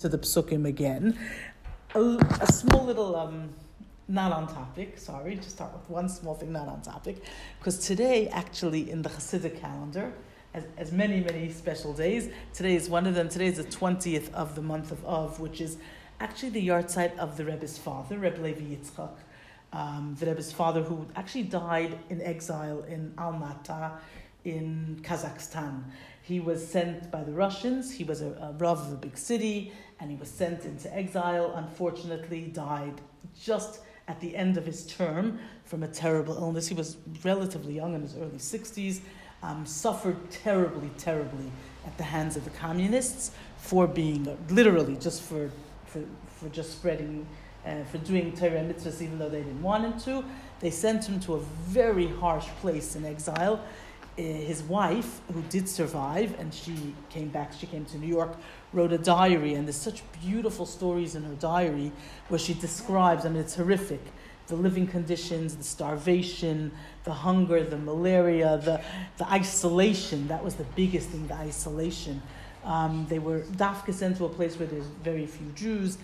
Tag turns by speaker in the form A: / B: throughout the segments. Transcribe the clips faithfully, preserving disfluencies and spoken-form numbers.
A: to the psukim again. A, a small little, um, not on topic, sorry, just start with one small thing not on topic, because today, actually, in the Hasidic calendar, as, as many, many special days, today is one of them. Today is the twentieth of the month of Av, which is actually the yahrzeit of the Rebbe's father, Rebbe Levi Yitzchak, um, the Rebbe's father who actually died in exile in Almaty in Kazakhstan. He was sent by the Russians. He was a, a rav of a big city, and he was sent into exile. Unfortunately, died just at the end of his term from a terrible illness. He was relatively young, in his early sixties, um, suffered terribly, terribly at the hands of the communists for being, uh, literally, just for, for, for just spreading, uh, for doing Torah and mitzvahs, even though they didn't want him to. They sent him to a very harsh place in exile. Uh, his wife, who did survive, and she came back, she came to New York, wrote a diary, and there's such beautiful stories in her diary where she describes, I mean, it's horrific, the living conditions, the starvation, the hunger, the malaria, the, the isolation. That was the biggest thing, the isolation. Um, they were dafka sent to a place where there's very few Jews.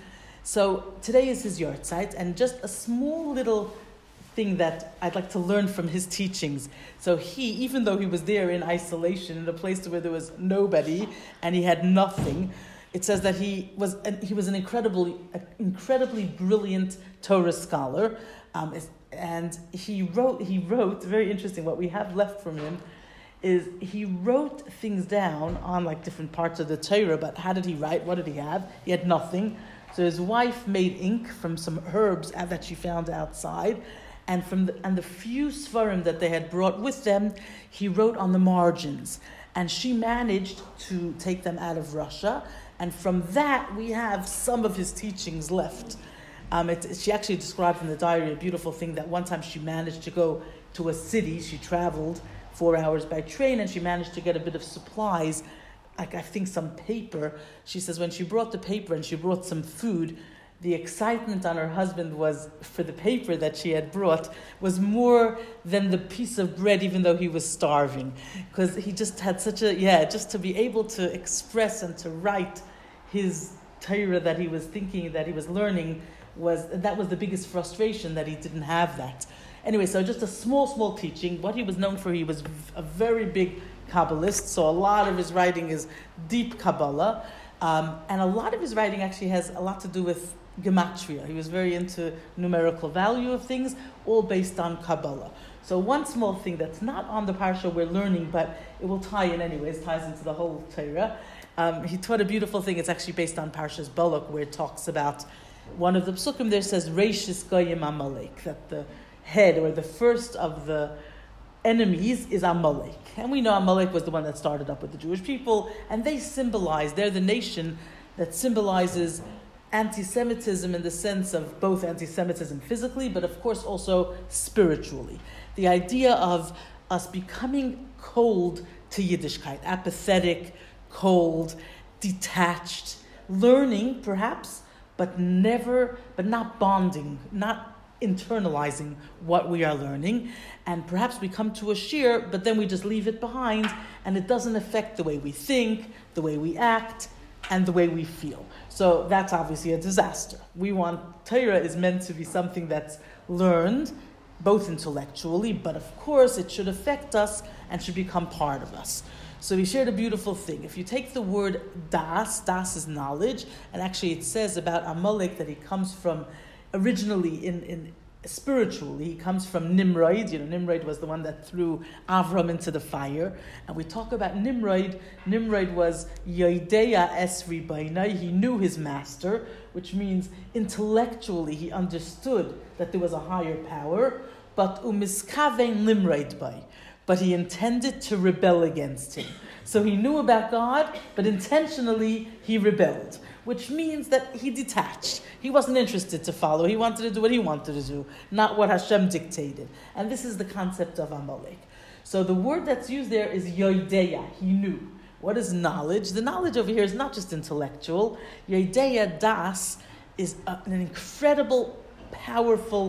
A: So today is his yahrzeit, and just a small little thing that I'd like to learn from his teachings. So he, even though he was there in isolation, in a place where there was nobody and he had nothing, it says that he was an, he was an incredibly, incredibly brilliant Torah scholar, um, and he wrote. He wrote very interesting. What we have left from him is he wrote things down on like different parts of the Torah. But how did he write? What did he have? He had nothing. So his wife made ink from some herbs that she found outside. And from the, and the few svarim that they had brought with them, he wrote on the margins. And she managed to take them out of Russia. And from that, we have some of his teachings left. Um, it, she actually described in the diary a beautiful thing that one time she managed to go to a city. She traveled four hours by train, and she managed to get a bit of supplies, like I think some paper. She says when she brought the paper and she brought some food, the excitement on her husband was for the paper that she had brought was more than the piece of bread, even though he was starving. Because he just had such a, yeah, just to be able to express and to write his Torah that he was thinking, that he was learning, was that was the biggest frustration, that he didn't have that. Anyway, so just a small, small teaching. What he was known for, he was a very big Kabbalist, so a lot of his writing is deep Kabbalah. Um, and a lot of his writing actually has a lot to do with gematria. He was very into numerical value of things, all based on Kabbalah. So one small thing that's not on the parsha we're learning, but it will tie in anyways, ties into the whole Torah. Um, he taught a beautiful thing. It's actually based on Parshas Balak, where it talks about one of the psukim there says Reishis Goyim Amalek, that the head or the first of the enemies is Amalek. And we know Amalek was the one that started up with the Jewish people, and they symbolize, they're the nation that symbolizes anti-Semitism in the sense of both anti-Semitism physically, but of course also spiritually. The idea of us becoming cold to Yiddishkeit, apathetic, cold, detached, learning perhaps, but never, but not bonding, not internalizing what we are learning. And perhaps we come to a shir, but then we just leave it behind, and it doesn't affect the way we think, the way we act, and the way we feel. So that's obviously a disaster. We want, Torah is meant to be something that's learned, both intellectually, but of course it should affect us and should become part of us. So he shared a beautiful thing. If you take the word das, das is knowledge, and actually it says about Amalek that he comes from, originally in, in spiritually, he comes from Nimrod. You know, Nimrod was the one that threw Avram into the fire. And we talk about Nimrod. Nimrod was Yodeya Esri Bainai. He knew his master, which means intellectually he understood that there was a higher power. But umiskavein Nimrod Bai. But he intended to rebel against him. So he knew about God, but intentionally he rebelled, which means that he detached. He wasn't interested to follow. He wanted to do what he wanted to do, not what Hashem dictated. And this is the concept of Amalek. So the word that's used there is yodeya. He knew. What is knowledge? The knowledge over here is not just intellectual. Yodeya das is a, an incredible, powerful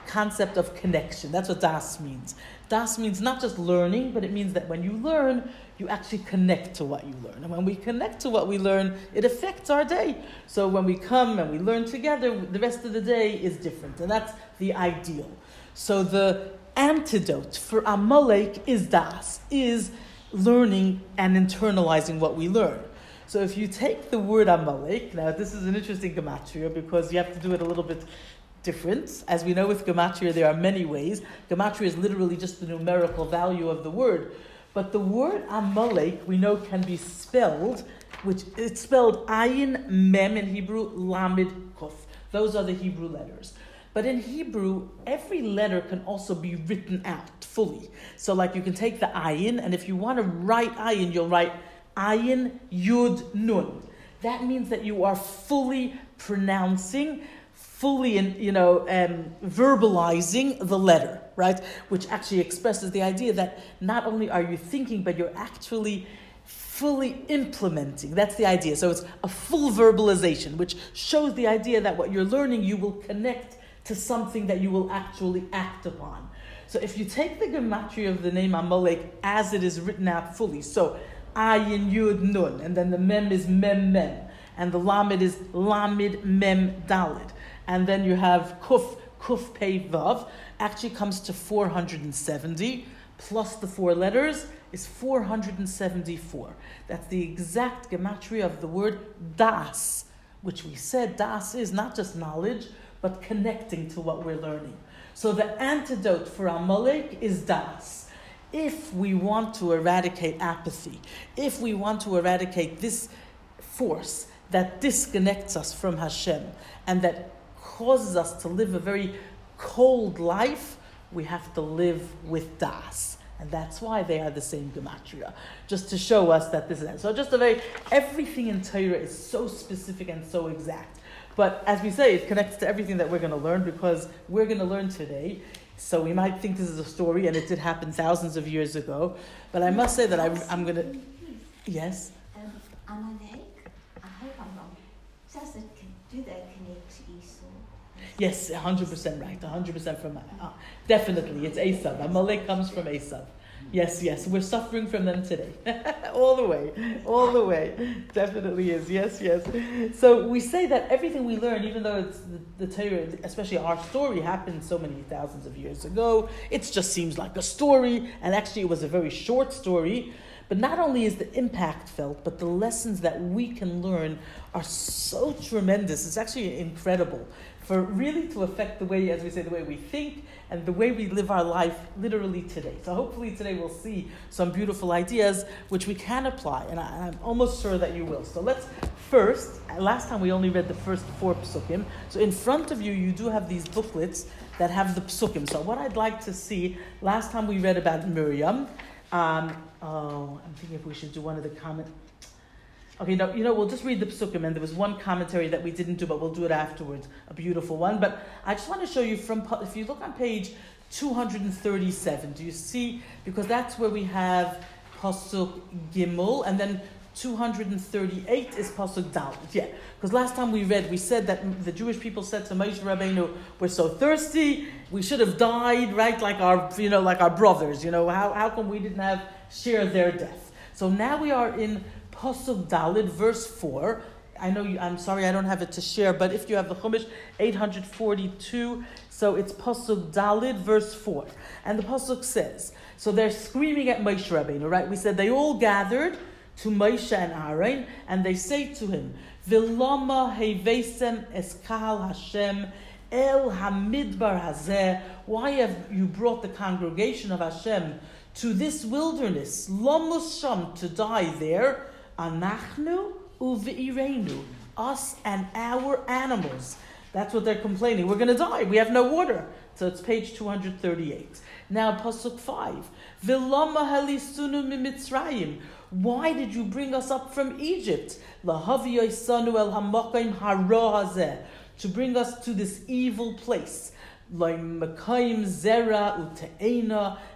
A: concept of connection. That's what das means. Das means not just learning, but it means that when you learn, you actually connect to what you learn. And when we connect to what we learn, it affects our day. So when we come and we learn together, the rest of the day is different. And that's the ideal. So the antidote for Amalek is das, is learning and internalizing what we learn. So if you take the word Amalek, now this is an interesting gematria because you have to do it a little bit different. As we know with gematria, there are many ways. Gematria is literally just the numerical value of the word. But the word Amalek, we know, can be spelled, which it's spelled Ayin Mem in Hebrew, Lamed Kuf. Those are the Hebrew letters. But in Hebrew, every letter can also be written out fully. So like you can take the Ayin, and if you want to write Ayin, you'll write Ayin Yud Nun. That means that you are fully pronouncing, fully, in, you know, um, verbalizing the letter, right? Which actually expresses the idea that not only are you thinking, but you're actually fully implementing. That's the idea. So it's a full verbalization, which shows the idea that what you're learning, you will connect to something that you will actually act upon. So if you take the gematria of the name Amalek as it is written out fully, so Ayin Yud Nun, and then the Mem is Mem Mem, and the Lamed is Lamed Mem Dalid, and then you have Kuf, Kuf Pei Vav, actually comes to four hundred seventy, plus the four letters is four hundred seventy-four. That's the exact gematria of the word das, which we said das is not just knowledge, but connecting to what we're learning. So the antidote for Amalek is das. If we want to eradicate apathy, if we want to eradicate this force that disconnects us from Hashem and that causes us to live a very cold life, we have to live with das. And that's why they are the same gematria, just to show us that this is it. So just a very, everything in Torah is so specific and so exact. But as we say, it connects to everything that we're going to learn, because we're going to learn today. So we might think this is a story, and it did happen thousands of years ago. But I must say that I, I'm going to... Yes?
B: Um, Amalek, I hope I'm wrong. Does it, do they connect to Esau?
A: Yes, one hundred percent right. one hundred percent from... Uh, definitely, it's Esav. Amalek comes from Esav. Yes, yes, we're suffering from them today. all the way, all the way. Definitely is, yes, yes. So we say that everything we learn, even though it's the, the Torah, especially our story, happened so many thousands of years ago, it just seems like a story, and actually it was a very short story. But not only is the impact felt, but the lessons that we can learn are so tremendous. It's actually incredible for really to affect the way, as we say, the way we think and the way we live our life literally today. So hopefully today we'll see some beautiful ideas which we can apply, and, I, and I'm almost sure that you will. So let's first, last time we only read the first four psukim. So in front of you, you do have these booklets that have the psukim. So what I'd like to see, last time we read about Miriam. Um, oh, I'm thinking if we should do one of the comment. Okay, no, you know, we'll just read the psukim, and there was one commentary that we didn't do, but we'll do it afterwards, a beautiful one. But I just want to show you from, if you look on page two hundred thirty-seven, do you see? Because that's where we have Pasuk Gimel, and then two hundred thirty-eight is Pasuk Dalet. Yeah, because last time we read, we said that the Jewish people said to Moshe Rabbeinu, we're so thirsty, we should have died, right, like our, you know, like our brothers, you know, how, how come we didn't have share their death? So now we are in Pasuk Dalet, verse four. I know you, I'm sorry I don't have it to share, but if you have the Chumash, eight hundred forty-two, so it's Pasuk Dalet, verse four. And the Pasuk says, so they're screaming at Moshe Rabbeinu, right? We said they all gathered to Moshe and Aaron, and they say to him, Vilama hevesem eskal Hashem el hamidbar hazeh. Why have you brought the congregation of Hashem to this wilderness, Lomus Sham, to die there, Anachnu uveirenu, us and our animals. That's what they're complaining. We're going to die. We have no water. So it's page two hundred thirty-eight. Now, Pasuk five. Vilama halisunu mimitzrayim. Why did you bring us up from Egypt? Lahavi yoisanu el hamakayim hara hazeh. To bring us to this evil place. Like Makayim zera ute'ena.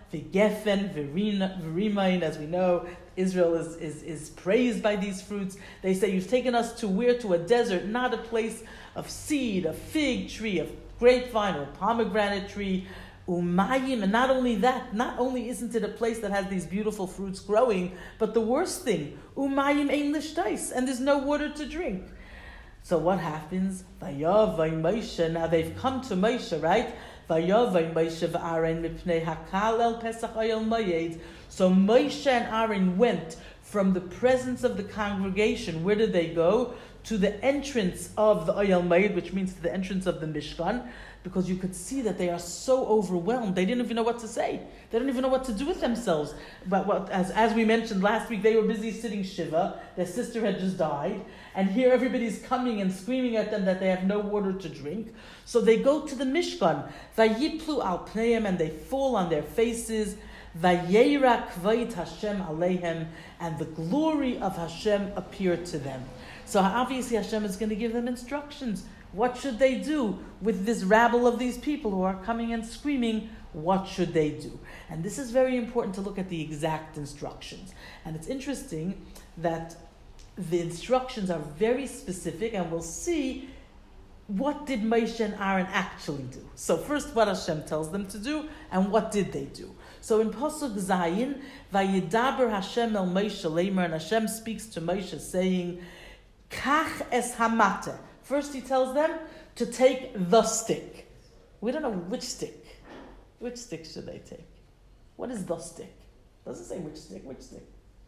A: v'gefen, v'rimain. As we know, Israel is, is, is praised by these fruits. They say, you've taken us to where? To a desert, not a place of seed, a fig tree, a grapevine, or a pomegranate tree. Umayim, and not only that, not only isn't it a place that has these beautiful fruits growing, but the worst thing, umayim ein lishtais, and there's no water to drink. So what happens? Vayavay Moshe, now they've come to Moshe, right? Vayavay Moshe v'Aaron mipnei hakal el pesach oyel moyed. So Moshe and Aaron went from the presence of the congregation. Where did they go? To the entrance of the oyel moyed, which means to the entrance of the Mishkan, because you could see that they are so overwhelmed. They didn't even know what to say. They don't even know what to do with themselves. But what, as, as we mentioned last week, they were busy sitting Shiva. Their sister had just died. And here everybody's coming and screaming at them that they have no water to drink. So they go to the Mishkan. Vayiplu al pneim, and they fall on their faces. Vayera kvayit Hashem alehem, and the glory of Hashem appeared to them. So obviously Hashem is going to give them instructions. What should they do with this rabble of these people who are coming and screaming? What should they do? And this is very important to look at the exact instructions. And it's interesting that the instructions are very specific, and we'll see what did Moshe and Aaron actually do. So first, what Hashem tells them to do, and what did they do? So in Pasuk Zayin, Vayidaber Hashem el Moshe leimer, and Hashem speaks to Moshe saying, Kach es hamate. First he tells them to take the stick. We don't know which stick. Which stick should they take? What is the stick? Doesn't say which stick, which stick?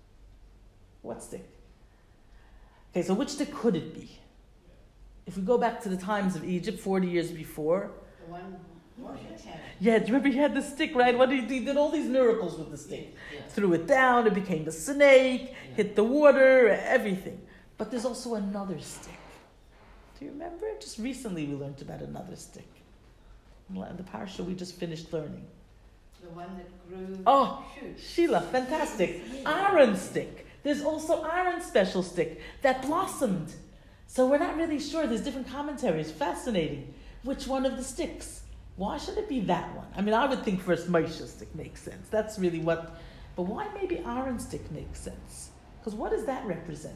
A: What stick? Okay, so which stick could it be? If we go back to the times of Egypt, forty years before.
B: The one Moshe had.
A: Yeah, do you remember he had the stick, right? What did he do? He did all these miracles with the stick.
C: Yeah.
A: Threw it down, it became the snake,
C: Yeah.
A: hit the water, everything. But there's also another stick. Do you remember? Just recently we learned about another stick. In the parsha we just finished learning.
B: The one that grew.
A: Oh,
B: shoots.
A: Sheila, fantastic. Aaron's stick. There's also Aaron's special stick that blossomed. So we're not really sure. There's different commentaries. Fascinating. Which one of the sticks? Why should it be that one? I mean, I would think first Moshe's stick makes sense. That's really what... But why maybe Aaron's stick makes sense? Because what does that represent?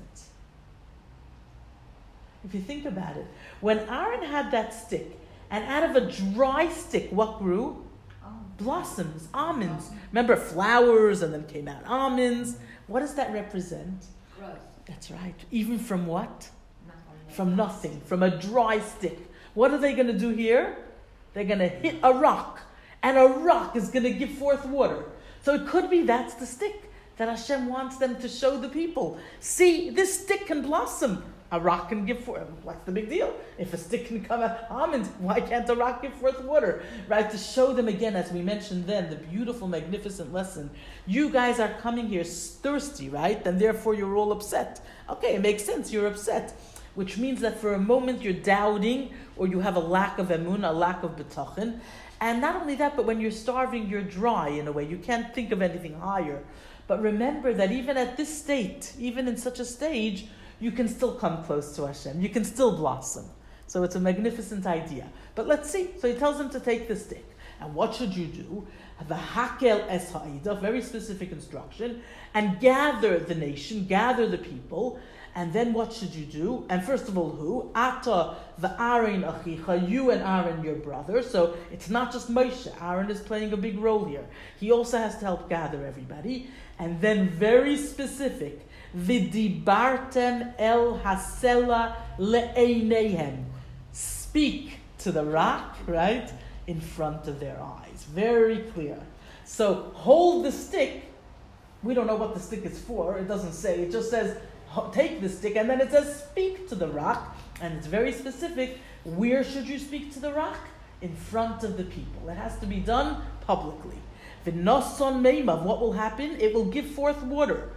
A: If you think about it, when Aaron had that stick, and out of a dry stick, what grew?
B: Oh.
A: Blossoms, almonds. Remember, flowers, and then came out almonds. What does that represent?
B: Growth.
A: That's right. Even from what?
B: Nothing.
A: From nothing, from a dry stick. What are they going to do here? They're going to hit a rock, and a rock is going to give forth water. So it could be that's the stick that Hashem wants them to show the people. See, this stick can blossom. A rock can give forth. What's the big deal? If a stick can come out almonds, why can't a rock give forth water? Right? To show them again, as we mentioned then, the beautiful, magnificent lesson. You guys are coming here thirsty, right? And therefore you're all upset. Okay, it makes sense. You're upset. Which means that for a moment you're doubting, or you have a lack of emun, a lack of betachin. And not only that, but when you're starving, you're dry in a way. You can't think of anything higher. But remember that even at this state, even in such a stage, you can still come close to Hashem. You can still blossom. So it's a magnificent idea. But let's see. So he tells them to take the stick. And what should you do? The hakel es ha'ida, very specific instruction. And gather the nation, gather the people. And then what should you do? And first of all, who? Ata v'Aaron achicha, you and Aaron, your brother. So it's not just Moshe. Aaron is playing a big role here. He also has to help gather everybody. And then very specific, V'dibartem el hasela le'eineihem. Speak to the rock, right, in front of their eyes. Very clear. So hold the stick. We don't know what the stick is for. It doesn't say. It just says, take the stick, and then it says, speak to the rock. And it's very specific. Where should you speak to the rock? In front of the people. It has to be done publicly. V'noson meimav. What will happen? It will give forth water.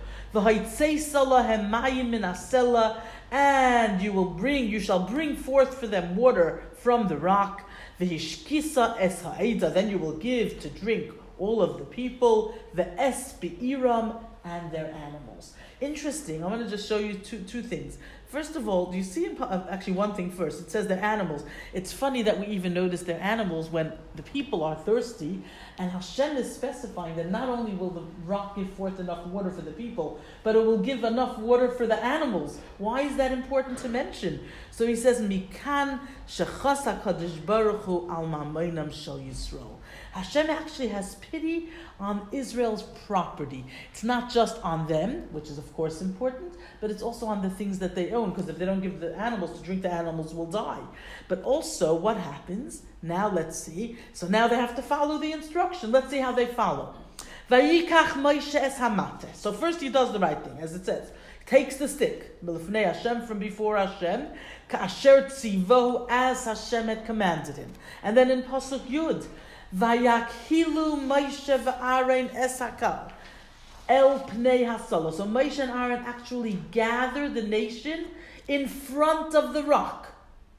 A: And you will bring, you shall bring forth for them water from the rock. Then you will give to drink all of the people, the es be'iram, and their animals. Interesting. I want to just show you two two things. First of all, do you see, in, uh, actually one thing first, it says they're animals. It's funny that we even notice they're animals when the people are thirsty, and Hashem is specifying that not only will the rock give forth enough water for the people, but it will give enough water for the animals. Why is that important to mention? So he says, Mikan shechas HaKadosh Baruch Hu al ma'amonam shel Yisrael. Hashem actually has pity on Israel's property. It's not just on them, which is of course important, but it's also on the things that they own, because if they don't give the animals to drink, the animals will die. But also, what happens? Now let's see. So now they have to follow the instruction. Let's see how they follow. Vayikach Moshe es hamate. So first he does the right thing, as it says. Takes the stick, Milifnei Hashem, from before Hashem, ka'asher tzivohu, as Hashem had commanded him. And then in Pasuk Yud, Vayakhilu Moshe v'Aaron es hakal el pnei hasala. So Moshe and Aaron actually gather the nation in front of the rock.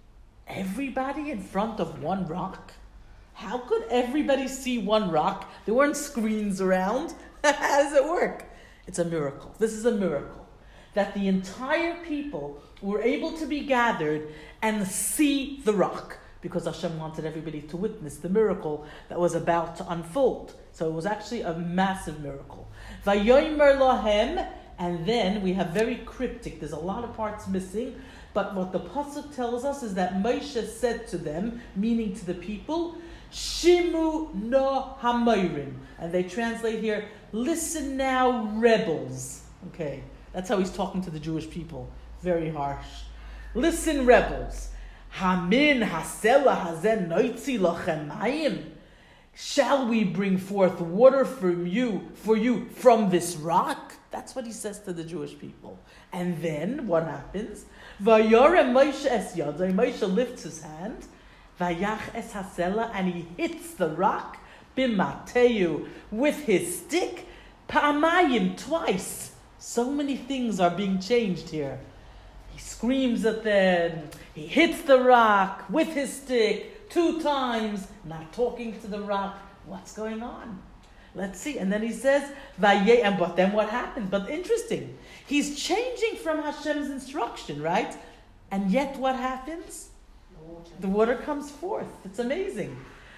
A: Everybody in front of one rock? How could everybody see one rock? There weren't screens around. How does it work? It's a miracle. This is a miracle. That the entire people were able to be gathered and see the rock, because Hashem wanted everybody to witness the miracle that was about to unfold. So it was actually a massive miracle. Vayomer lahem, and then we have very cryptic, there's a lot of parts missing, but what the Pasuk tells us is that Moshe said to them, meaning to the people, Shimu no hamoirim. And they translate here, listen now, rebels. Okay, that's how he's talking to the Jewish people. Very harsh. Listen, rebels. Hamin hasela hazen noitzi lachem mayim. Shall we bring forth water from you, for you from this rock? That's what he says to the Jewish people. And then what happens? Vayore Moshe es yadai. Moshe lifts his hand. Vayach es hasela, and he hits the rock. Bimateu, with his stick. Pa'amayim, twice. So many things are being changed here. He screams at them. He hits the rock with his stick two times, not talking to the rock. What's going on? Let's see. And then he says, Vaye, and but then what happened? But interesting. He's changing from Hashem's instruction, right? And yet what happens? The water, the water comes forth. It's amazing.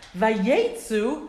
A: Vayetzu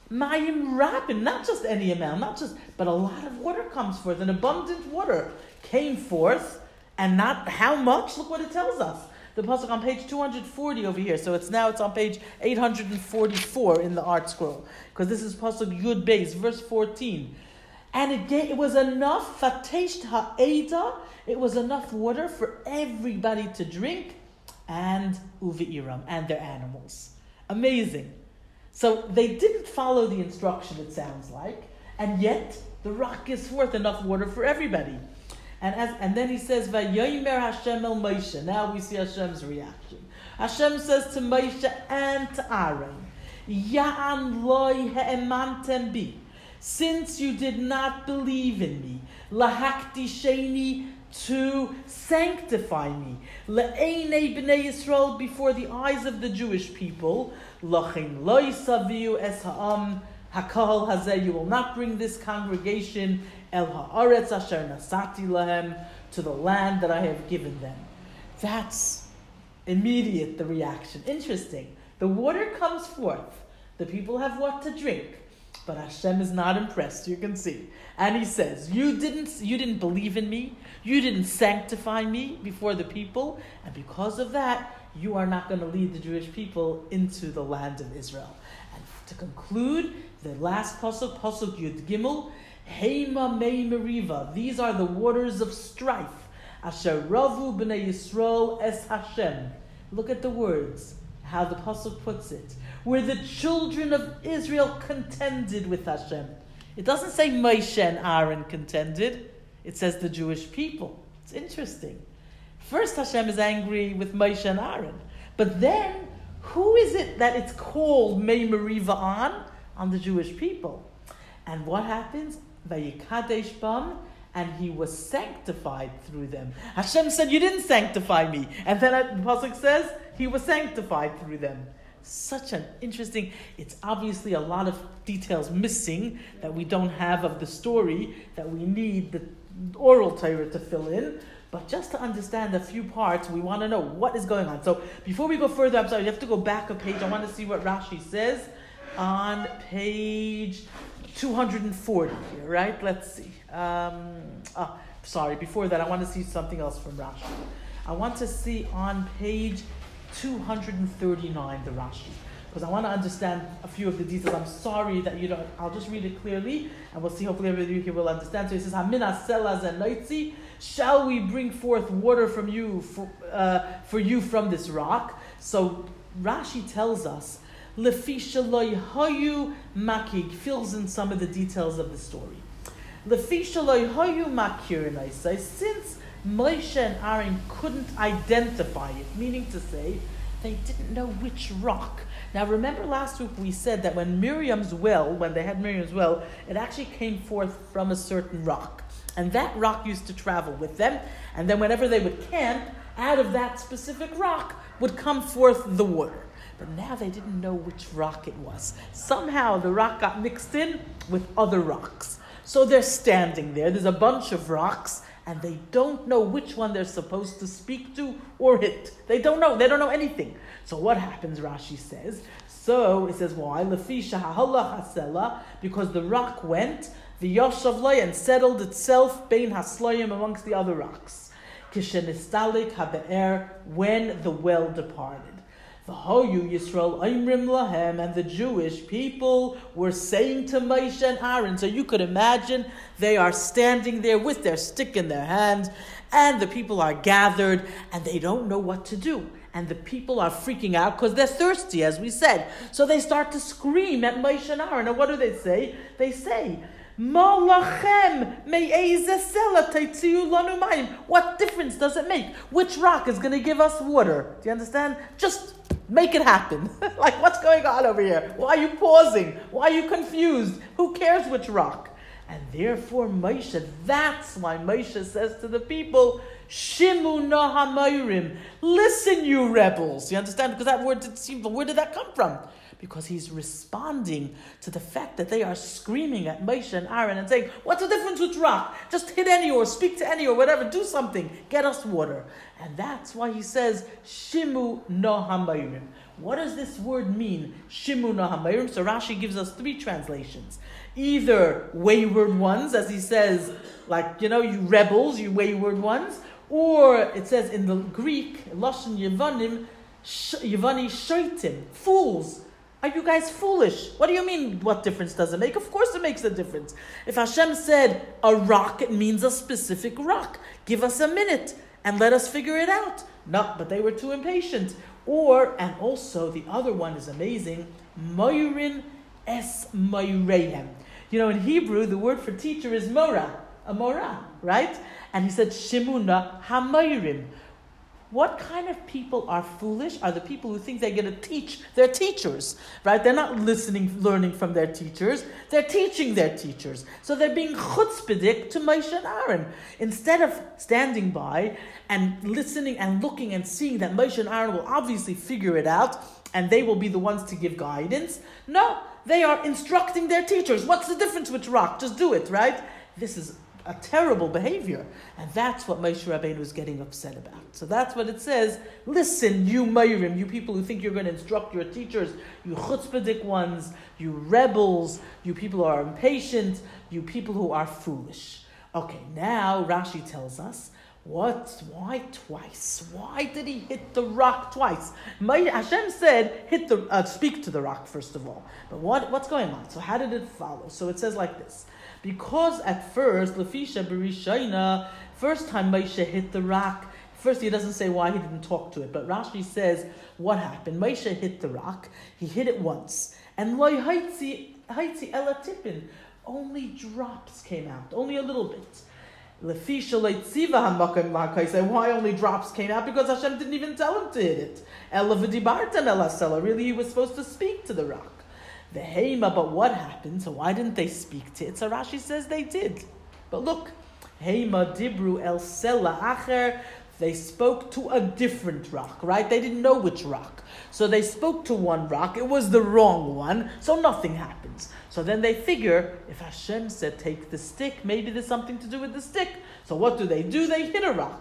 A: mayim rabim, not just any amount, not just, but a lot of water comes forth. An abundant water came forth. And not how much? Look what it tells us. The pasuk on page two hundred forty over here. So it's now it's on page eight hundred forty-four in the art scroll, because this is pasuk Yud Beis, verse fourteen. And it gave, it was enough fateish ha'eda. It was enough water for everybody to drink, and uvi'iram, and their animals. Amazing. So they didn't follow the instruction. It sounds like, and yet the rock gives forth enough water for everybody. And as and then he says, Vayomer Hashem el Moshe. Now we see Hashem's reaction. Hashem says to Moshe and to Aaron, Ya'an loy he'emantem bi. Since you did not believe in me, lahakdisheni, to sanctify me, le'enei b'nei Yisrael, before the eyes of the Jewish people, lachin loy saviu es ha'am hakol hazeh, you will not bring this congregation El haaretz asher nasati lahem, to the land that I have given them. That's immediate, the reaction. Interesting. The water comes forth. The people have what to drink. But Hashem is not impressed, you can see. And he says, you didn't, you didn't believe in me. You didn't sanctify me before the people. And because of that, you are not going to lead the Jewish people into the land of Israel. And to conclude, the last pasuk, pasuk Yud Gimel, Heima mei meriva. These are the waters of strife. Asher ravu b'nei Yisrael es Hashem. Look at the words, how the pasuk puts it. Where the children of Israel contended with Hashem. It doesn't say Moshe and Aaron contended. It says the Jewish people. It's interesting. First Hashem is angry with Moshe and Aaron. But then, who is it that it's called mei meriva on? On the Jewish people. And what happens? Vayikadesh bam, and he was sanctified through them. Hashem said, you didn't sanctify me. And then the pasuk says, he was sanctified through them. Such an interesting, it's obviously a lot of details missing that we don't have of the story, that we need the oral Torah to fill in. But just to understand a few parts, we want to know what is going on. So before we go further, I'm sorry, you have to go back a page. I want to see what Rashi says on page two hundred forty here, right? Let's see. Um, oh, sorry, before that, I want to see something else from Rashi. I want to see on page two hundred thirty-nine, the Rashi, because I want to understand a few of the details. I'm sorry that you don't, I'll just read it clearly, and we'll see, hopefully everybody here will understand. So it says, Hamina selas and noitzi, shall we bring forth water from you, for, uh, for you from this rock? So Rashi tells us, Lefi shaloi hayu makig, fills in some of the details of the story. Lefi shaloi hayu makir, since Moshe and Aaron couldn't identify it, meaning to say, they didn't know which rock. Now remember last week we said that when Miriam's well, when they had Miriam's well, it actually came forth from a certain rock. And that rock used to travel with them. And then whenever they would camp, out of that specific rock would come forth the water. But now they didn't know which rock it was. Somehow the rock got mixed in with other rocks. So they're standing there. There's a bunch of rocks, and they don't know which one they're supposed to speak to or hit. They don't know. They don't know anything. So what happens, Rashi says? So it says, why? Because the rock went, the Yoshavlay, and settled itself bein hasloyim, amongst the other rocks. Kishenistalik habe'er, when the well departed. V'hoyu Yisrael Oimrim lahem, and the Jewish people were saying to Moshe and Aaron. So you could imagine they are standing there with their stick in their hand, and the people are gathered, and they don't know what to do. And the people are freaking out because they're thirsty, as we said. So they start to scream at Moshe and Aaron. And what do they say? They say, Ma lachem me'ezeh sela teitziu lanu mayim. What difference does it make? Which rock is going to give us water? Do you understand? Just make it happen. Like, what's going on over here? Why are you pausing? Why are you confused? Who cares which rock? And therefore Moshe, that's why Moshe says to the people, Shimu na hamayrim, listen you rebels. You understand? Because that word did seem, where did that come from? Because he's responding to the fact that they are screaming at Moshe and Aaron and saying, what's the difference with rock? Just hit any or speak to any or whatever, do something, get us water. And that's why he says, Shimu na hamayrim. What does this word mean? Shimu na hamayrim. So Rashi gives us three translations. Either wayward ones, as he says, like, you know, you rebels, you wayward ones. Or it says in the Greek, Lashon Yevanim, Yevani Shoitim, fools. Are you guys foolish? What do you mean, what difference does it make? Of course it makes a difference. If Hashem said a rock, it means a specific rock. Give us a minute and let us figure it out. No, but they were too impatient. Or, and also the other one is amazing, Moirin es Moirehem. You know, in Hebrew, the word for teacher is mora, a mora, right? And he said, Shimuna hamayrim. What kind of people are foolish? Are the people who think they're going to teach their teachers, right? They're not listening, learning from their teachers. They're teaching their teachers. So they're being chutzpahdik to Moshe and Aaron. Instead of standing by and listening and looking and seeing that Moshe and Aaron will obviously figure it out and they will be the ones to give guidance. No, they are instructing their teachers. What's the difference with rock? Just do it, right? This is a terrible behavior. And that's what Moshe Rabbeinu was getting upset about. So that's what it says. Listen, you Meirim, you people who think you're going to instruct your teachers, you chutzpahdik ones, you rebels, you people who are impatient, you people who are foolish. Okay, now Rashi tells us, what? Why twice? Why did he hit the rock twice? Hashem said, hit the, uh, speak to the rock first of all. But what, what's going on? So how did it follow? So it says like this. Because at first, Lefisha Berishayna, first time Moshe hit the rock, first he doesn't say why he didn't talk to it, but Rashi says what happened. Moshe hit the rock, he hit it once, and Loi Haitzi Ela Tippin, only drops came out, only a little bit. Lefisha Leitziva Hamakam Makai say why only drops came out? Because Hashem didn't even tell him to hit it. Ela V'dibartan Ela Sela, really he was supposed to speak to the rock. The Heima, but what happened? So why didn't they speak to it? So Rashi says they did. But look, Heima Dibru El Sela Acher, they spoke to a different rock, right? They didn't know which rock. So they spoke to one rock, it was the wrong one, so nothing happens. So then they figure, if Hashem said take the stick, maybe there's something to do with the stick. So what do they do? They hit a rock.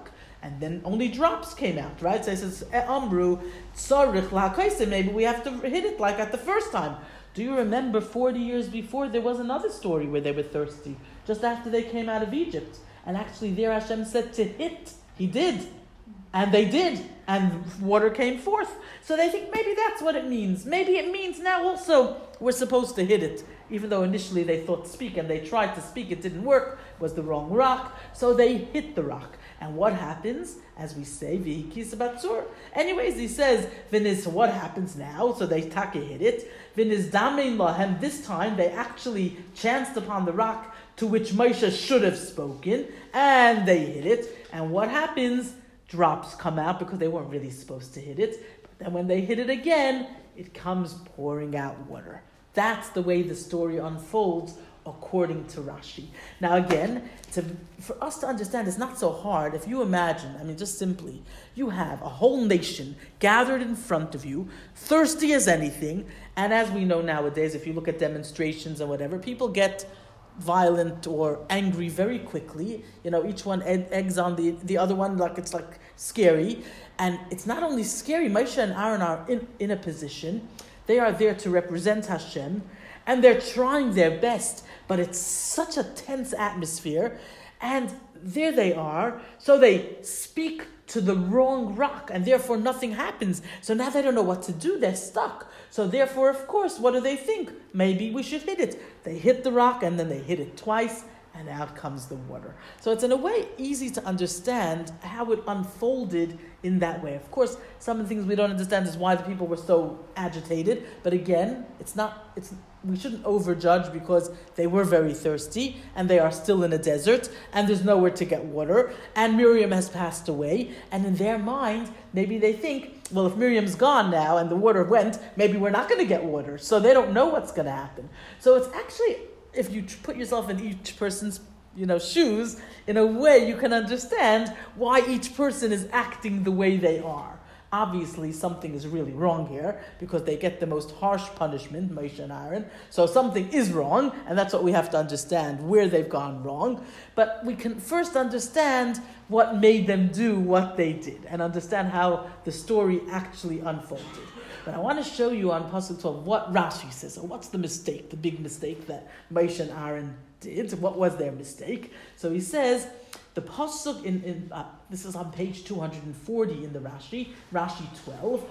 A: and then only drops came out, right? So it says, Amru, tzarich lahakaisa, maybe we have to hit it like at the first time. Do you remember forty years before there was another story where they were thirsty, just after they came out of Egypt? And actually there Hashem said to hit. He did. And they did. And water came forth. So they think maybe that's what it means. Maybe it means now also we're supposed to hit it. Even though initially they thought speak and they tried to speak, it didn't work, it was the wrong rock. So they hit the rock. And what happens? As we say, V'hikis batzur. Anyways, he says, V'niz, what happens now? So they take hit it. V'niz damein lahem. This time they actually chanced upon the rock to which Moshe should have spoken. And they hit it. And what happens? Drops come out because they weren't really supposed to hit it. But then when they hit it again, it comes pouring out water. That's the way the story unfolds according to Rashi. Now again, to, for us to understand, it's not so hard. If you imagine, I mean, just simply, you have a whole nation gathered in front of you, thirsty as anything, and as we know nowadays, if you look at demonstrations and whatever, people get violent or angry very quickly. You know, each one egg, eggs on the, the other one, like it's like scary. And it's not only scary, Moshe and Aaron are in, in a position, they are there to represent Hashem, and they're trying their best, but it's such a tense atmosphere, and there they are, so they speak to the wrong rock, and therefore nothing happens. So now they don't know what to do, they're stuck. So therefore, of course, what do they think? Maybe we should hit it. They hit the rock, and then they hit it twice, and out comes the water. So it's in a way easy to understand how it unfolded in that way. Of course, some of the things we don't understand is why the people were so agitated. But again, it's not. It's we shouldn't overjudge because they were very thirsty and they are still in a desert and there's nowhere to get water. And Miriam has passed away. And in their mind, maybe they think, well, if Miriam's gone now and the water went, maybe we're not going to get water. So they don't know what's going to happen. So it's actually, if you put yourself in each person's, you know, shoes, in a way you can understand why each person is acting the way they are. Obviously, something is really wrong here because they get the most harsh punishment, Moshe and Aaron. So something is wrong, and that's what we have to understand, where they've gone wrong. But we can first understand what made them do what they did and understand how the story actually unfolded. But I want to show you on Pasuk twelve what Rashi says. So what's the mistake, the big mistake that Moshe and Aaron did? What was their mistake? So he says, the Pasuk, in, in uh, this is on page two hundred forty in the Rashi, Rashi twelve,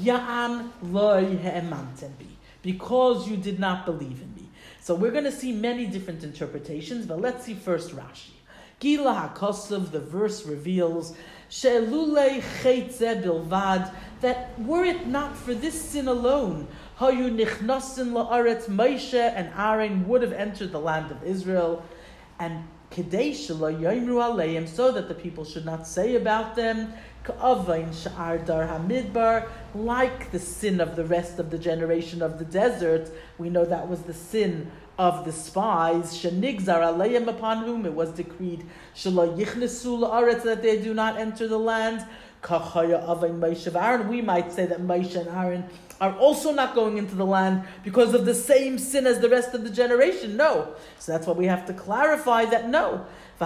A: Ya'an lo he'emanten bi, because you did not believe in me. So we're going to see many different interpretations, but let's see first Rashi. Gila HaKosav, the verse reveals, She'elulei cheitzeh bilvad, that were it not for this sin alone, Hayu nichnasin la'aretz, Moshe and Aaron would have entered the land of Israel, and Kedei shelo yoimru aleim, so that the people should not say about them, Ka'avain sha'ar dar hamidbar, like the sin of the rest of the generation of the desert. We know that was the sin of the spies, shenigzar aleim, upon whom it was decreed, shelo yichnesu la'aretz, that they do not enter the land. Kachaya avain Moshe Aaron. We might say that Moshe and Aaron are also not going into the land because of the same sin as the rest of the generation. No. So that's why we have to clarify that no.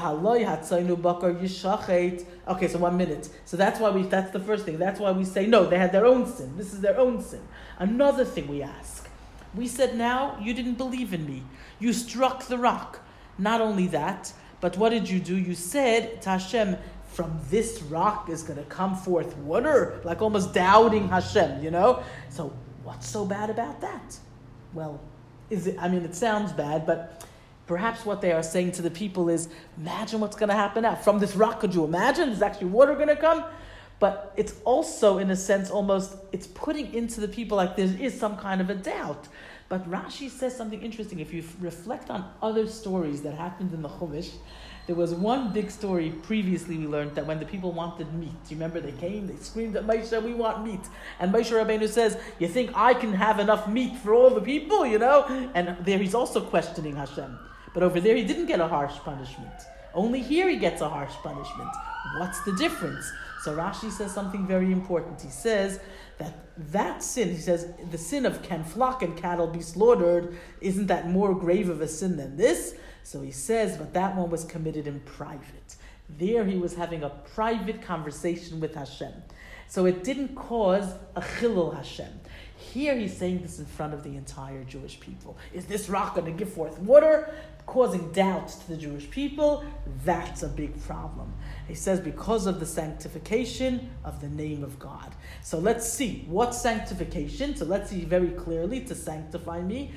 A: Okay, so one minute. So that's why we, that's the first thing. That's why we say no, they had their own sin. This is their own sin. Another thing we ask. We said now, you didn't believe in me. You struck the rock. Not only that, but what did you do? You said to Hashem, from this rock is going to come forth water, like almost doubting Hashem, you know? So what's so bad about that? Well, is it? I mean, it sounds bad, but perhaps what they are saying to the people is, imagine what's going to happen now. From this rock, could you imagine? There's actually water going to come? But it's also, in a sense, almost, it's putting into the people like there is some kind of a doubt. But Rashi says something interesting. If you reflect on other stories that happened in the Chumash, there was one big story previously we learned that when the people wanted meat, do you remember they came, they screamed at Moshe, we want meat. And Moshe Rabbeinu says, you think I can have enough meat for all the people, you know? And there he's also questioning Hashem. But over there he didn't get a harsh punishment. Only here he gets a harsh punishment. What's the difference? So Rashi says something very important. He says that that sin, he says, the sin of can flock and cattle be slaughtered, isn't that more grave of a sin than this? So he says, but that one was committed in private. There he was having a private conversation with Hashem. So it didn't cause a chilul Hashem. Here he's saying this in front of the entire Jewish people. Is this rock going to give forth water? Causing doubts to the Jewish people. That's a big problem. He says because of the sanctification of the name of God. So let's see. What's sanctification? So let's see very clearly to sanctify me.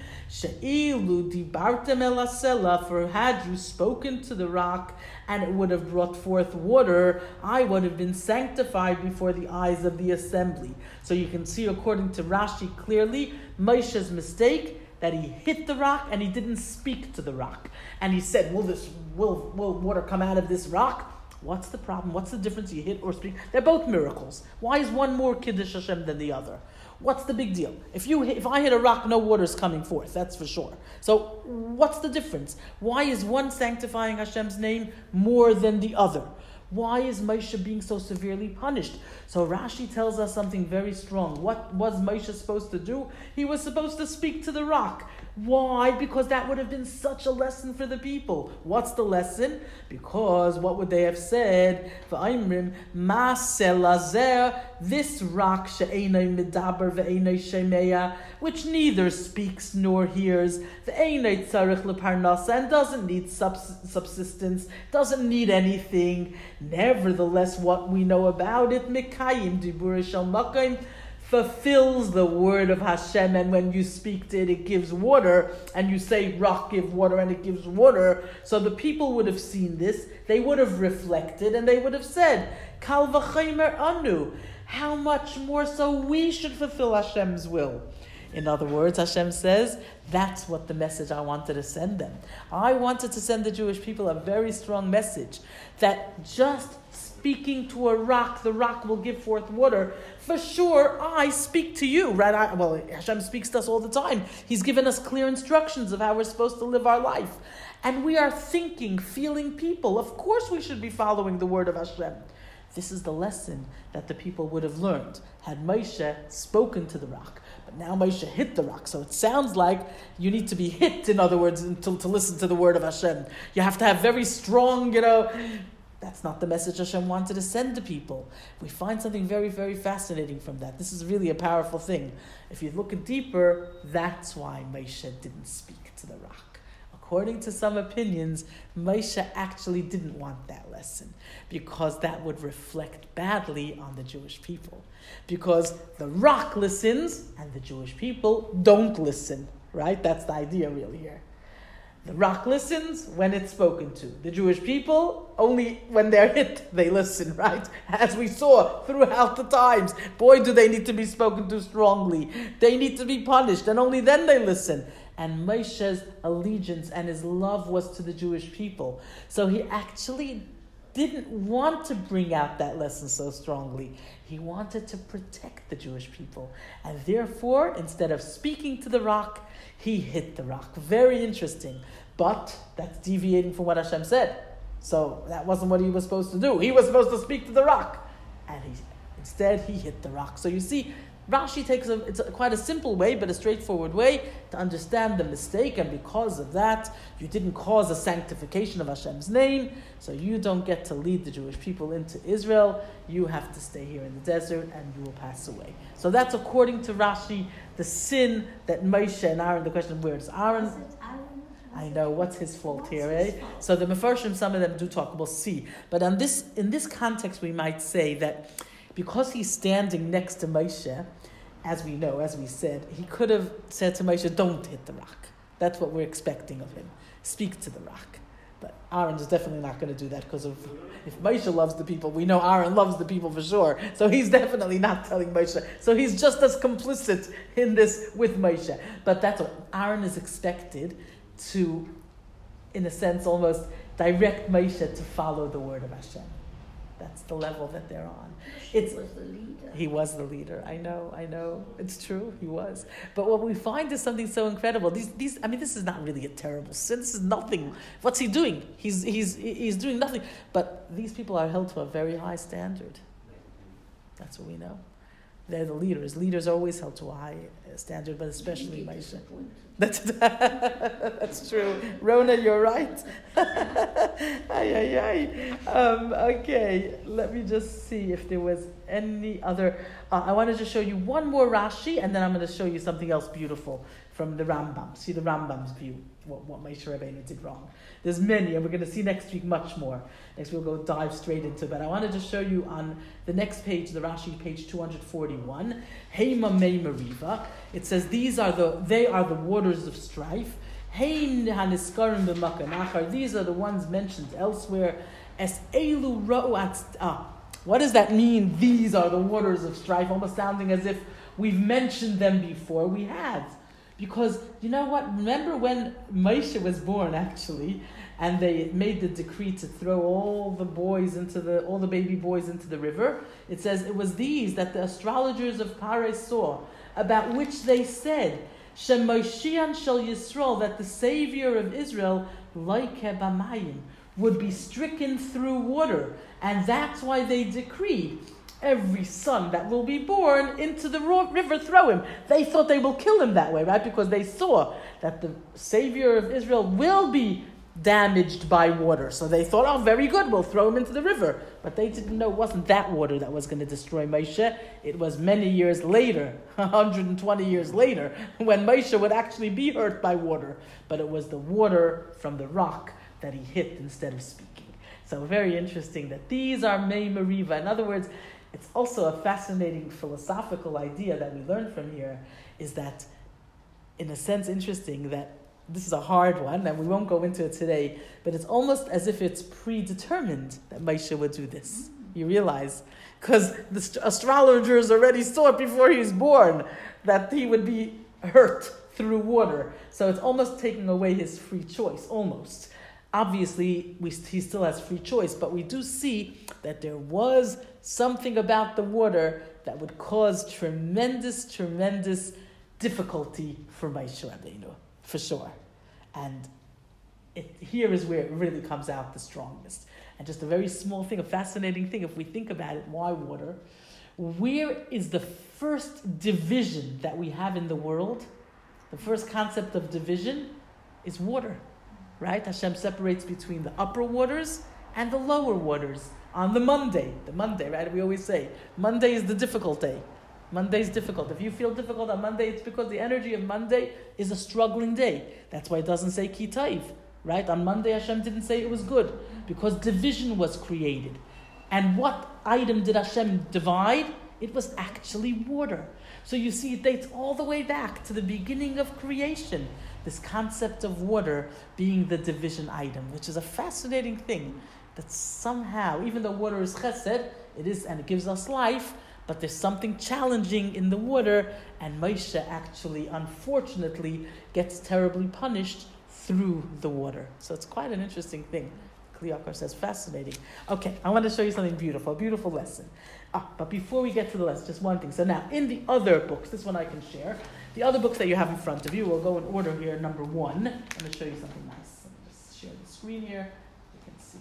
A: She'ilu dibartem el hasela, for had you spoken to the rock and it would have brought forth water, I would have been sanctified before the eyes of the assembly. So you can see according to Rashi clearly, Moshe's mistake, that he hit the rock and he didn't speak to the rock. And he said, will this will, will water come out of this rock? What's the problem? What's the difference? You hit or speak? They're both miracles. Why is one more Kiddush Hashem than the other? What's the big deal? If you hit, if I hit a rock, no water is coming forth. That's for sure. So what's the difference? Why is one sanctifying Hashem's name more than the other? Why is Moshe being so severely punished? So Rashi tells us something very strong. What was Moshe supposed to do? He was supposed to speak to the rock. Why? Because that would have been such a lesson for the people. What's the lesson? Because what would they have said? V'aimrim ma'aseh lazer, this rock she'enoi medaber ve'enoi shemeya, which neither speaks nor hears, ve'enoi tzarich leparnasa, and doesn't need subs- subsistence, doesn't need anything. Nevertheless, what we know about it, mikayim dibur shel makayim, fulfills the word of Hashem, and when you speak to it, it gives water, and you say, rock, give water, and it gives water. So the people would have seen this, they would have reflected, and they would have said, Kal v'chaymer anu, how much more so we should fulfill Hashem's will. In other words, Hashem says, that's what the message I wanted to send them. I wanted to send the Jewish people a very strong message, that just speaking to a rock, the rock will give forth water. For sure, I speak to you, right? I, well, Hashem speaks to us all the time. He's given us clear instructions of how we're supposed to live our life. And we are thinking, feeling people. Of course we should be following the word of Hashem. This is the lesson that the people would have learned had Moshe spoken to the rock. But now Moshe hit the rock. So it sounds like you need to be hit, in other words, to, to listen to the word of Hashem. You have to have very strong, you know... That's not the message Hashem wanted to send to people. We find something very, very fascinating from that. This is really a powerful thing. If you look deeper, that's why Moshe didn't speak to the rock. According to some opinions, Moshe actually didn't want that lesson because that would reflect badly on the Jewish people. Because the rock listens and the Jewish people don't listen, right? That's the idea really here. The rock listens when it's spoken to. The Jewish people, only when they're hit, they listen, right? As we saw throughout the times. Boy, do they need to be spoken to strongly. They need to be punished, and only then they listen. And Moshe's allegiance and his love was to the Jewish people. So he actually didn't want to bring out that lesson so strongly. He wanted to protect the Jewish people. And therefore, instead of speaking to the rock, he hit the rock. Very interesting. But that's deviating from what Hashem said. So that wasn't what he was supposed to do. He was supposed to speak to the rock. And he, instead, he hit the rock. So you see, Rashi takes a, it's a, quite a simple way, but a straightforward way to understand the mistake. And because of that, you didn't cause a sanctification of Hashem's name. So you don't get to lead the Jewish people into Israel. You have to stay here in the desert and you will pass away. So that's according to Rashi, the sin that Moshe and Aaron, the question, where is Aaron?
B: Was it Aaron? Was
A: I know, what's his fault
B: what's
A: here,
B: his
A: eh?
B: fault?
A: So the Mefarshim, some of them do talk, we'll see. But on this, in this context, we might say that because he's standing next to Moshe, as we know, as we said, he could have said to Moshe, don't hit the rock. That's what we're expecting of him. Speak to the rock. But Aaron is definitely not going to do that because of if Moshe loves the people, we know Aaron loves the people for sure. So he's definitely not telling Moshe. So he's just as complicit in this with Moshe. But that's what Aaron is expected to, in a sense, almost direct Moshe to follow the word of Hashem. That's the level that they're on.
B: He
A: It's,
B: was the leader.
A: he was the leader. I know, I know. It's true, he was. But what we find is something so incredible. These, these. I mean, this is not really a terrible sin. This is nothing. What's he doing? He's, he's, he's doing nothing. But these people are held to a very high standard. That's what we know. They're the leaders. Leaders are always held to a high standard, but especially Moshe. That's, that's true. Rona, you're right. ay, ay, ay. Um, okay, let me just see if there was any other. Uh, I wanted to show you one more Rashi, and then I'm going to show you something else beautiful from the Rambam. See the Rambam's view, what, what Moshe Rabbeinu did wrong. There's many, and we're going to see next week much more. Next week we'll go dive straight into it. But I wanted to show you on the next page, the Rashi, page two forty-one, Heima Mei Mariva. It says, these are the, they are the waters of strife. Hein haniskarim b'makan achar. These are the ones mentioned elsewhere. Es elu ra'u at, ah, what does that mean? These are the waters of strife, almost sounding as if we've mentioned them before. We have. Because, you know what? Remember when Moshe was born, actually, and they made the decree to throw all the boys into the, all the baby boys into the river? It says it was these that the astrologers of Paray saw, about which they said, Shemoshian shel Yisrael, that the Savior of Israel, like Bamayim, would be stricken through water. And that's why they decreed, every son that will be born into the river, throw him. They thought they will kill him that way, right? Because they saw that the Savior of Israel will be damaged by water. So they thought, oh, very good, we'll throw him into the river. But they didn't know it wasn't that water that was going to destroy Moshe. It was many years later, one hundred twenty years later, when Moshe would actually be hurt by water. But it was the water from the rock that he hit instead of speaking. So very interesting that these are Mei Mariva. In other words, it's also a fascinating philosophical idea that we learn from here, is that, in a sense, interesting that this is a hard one, and we won't go into it today, but it's almost as if it's predetermined that Moshe would do this. You realize? Because the st- astrologers already saw it before he was born, that he would be hurt through water. So it's almost taking away his free choice, almost. Obviously, we, he still has free choice, but we do see that there was something about the water that would cause tremendous, tremendous difficulty for Moshe Rabbeinu, for sure. And it, here is where it really comes out the strongest. And just a very small thing, a fascinating thing, if we think about it, why water? Where is the first division that we have in the world? The first concept of division is water. Right? Hashem separates between the upper waters and the lower waters on the Monday. The Monday, right? We always say, Monday is the difficult day. Monday is difficult. If you feel difficult on Monday, it's because the energy of Monday is a struggling day. That's why it doesn't say Ki Taiv. Right? On Monday, Hashem didn't say it was good, because division was created. And what item did Hashem divide? It was actually water. So you see, it dates all the way back to the beginning of creation. This concept of water being the division item, which is a fascinating thing, that somehow, even though water is chesed, it is, and it gives us life, but there's something challenging in the water, and Moshe actually, unfortunately, gets terribly punished through the water. So it's quite an interesting thing. Kli Yakar says, fascinating. Okay, I want to show you something beautiful, a beautiful lesson. Ah, but before we get to the lesson, just one thing. So now, in the other books, this one I can share, the other books that you have in front of you, we'll go in order here. Number one, I'm going to show you something nice. Let me just share the screen here. You can see.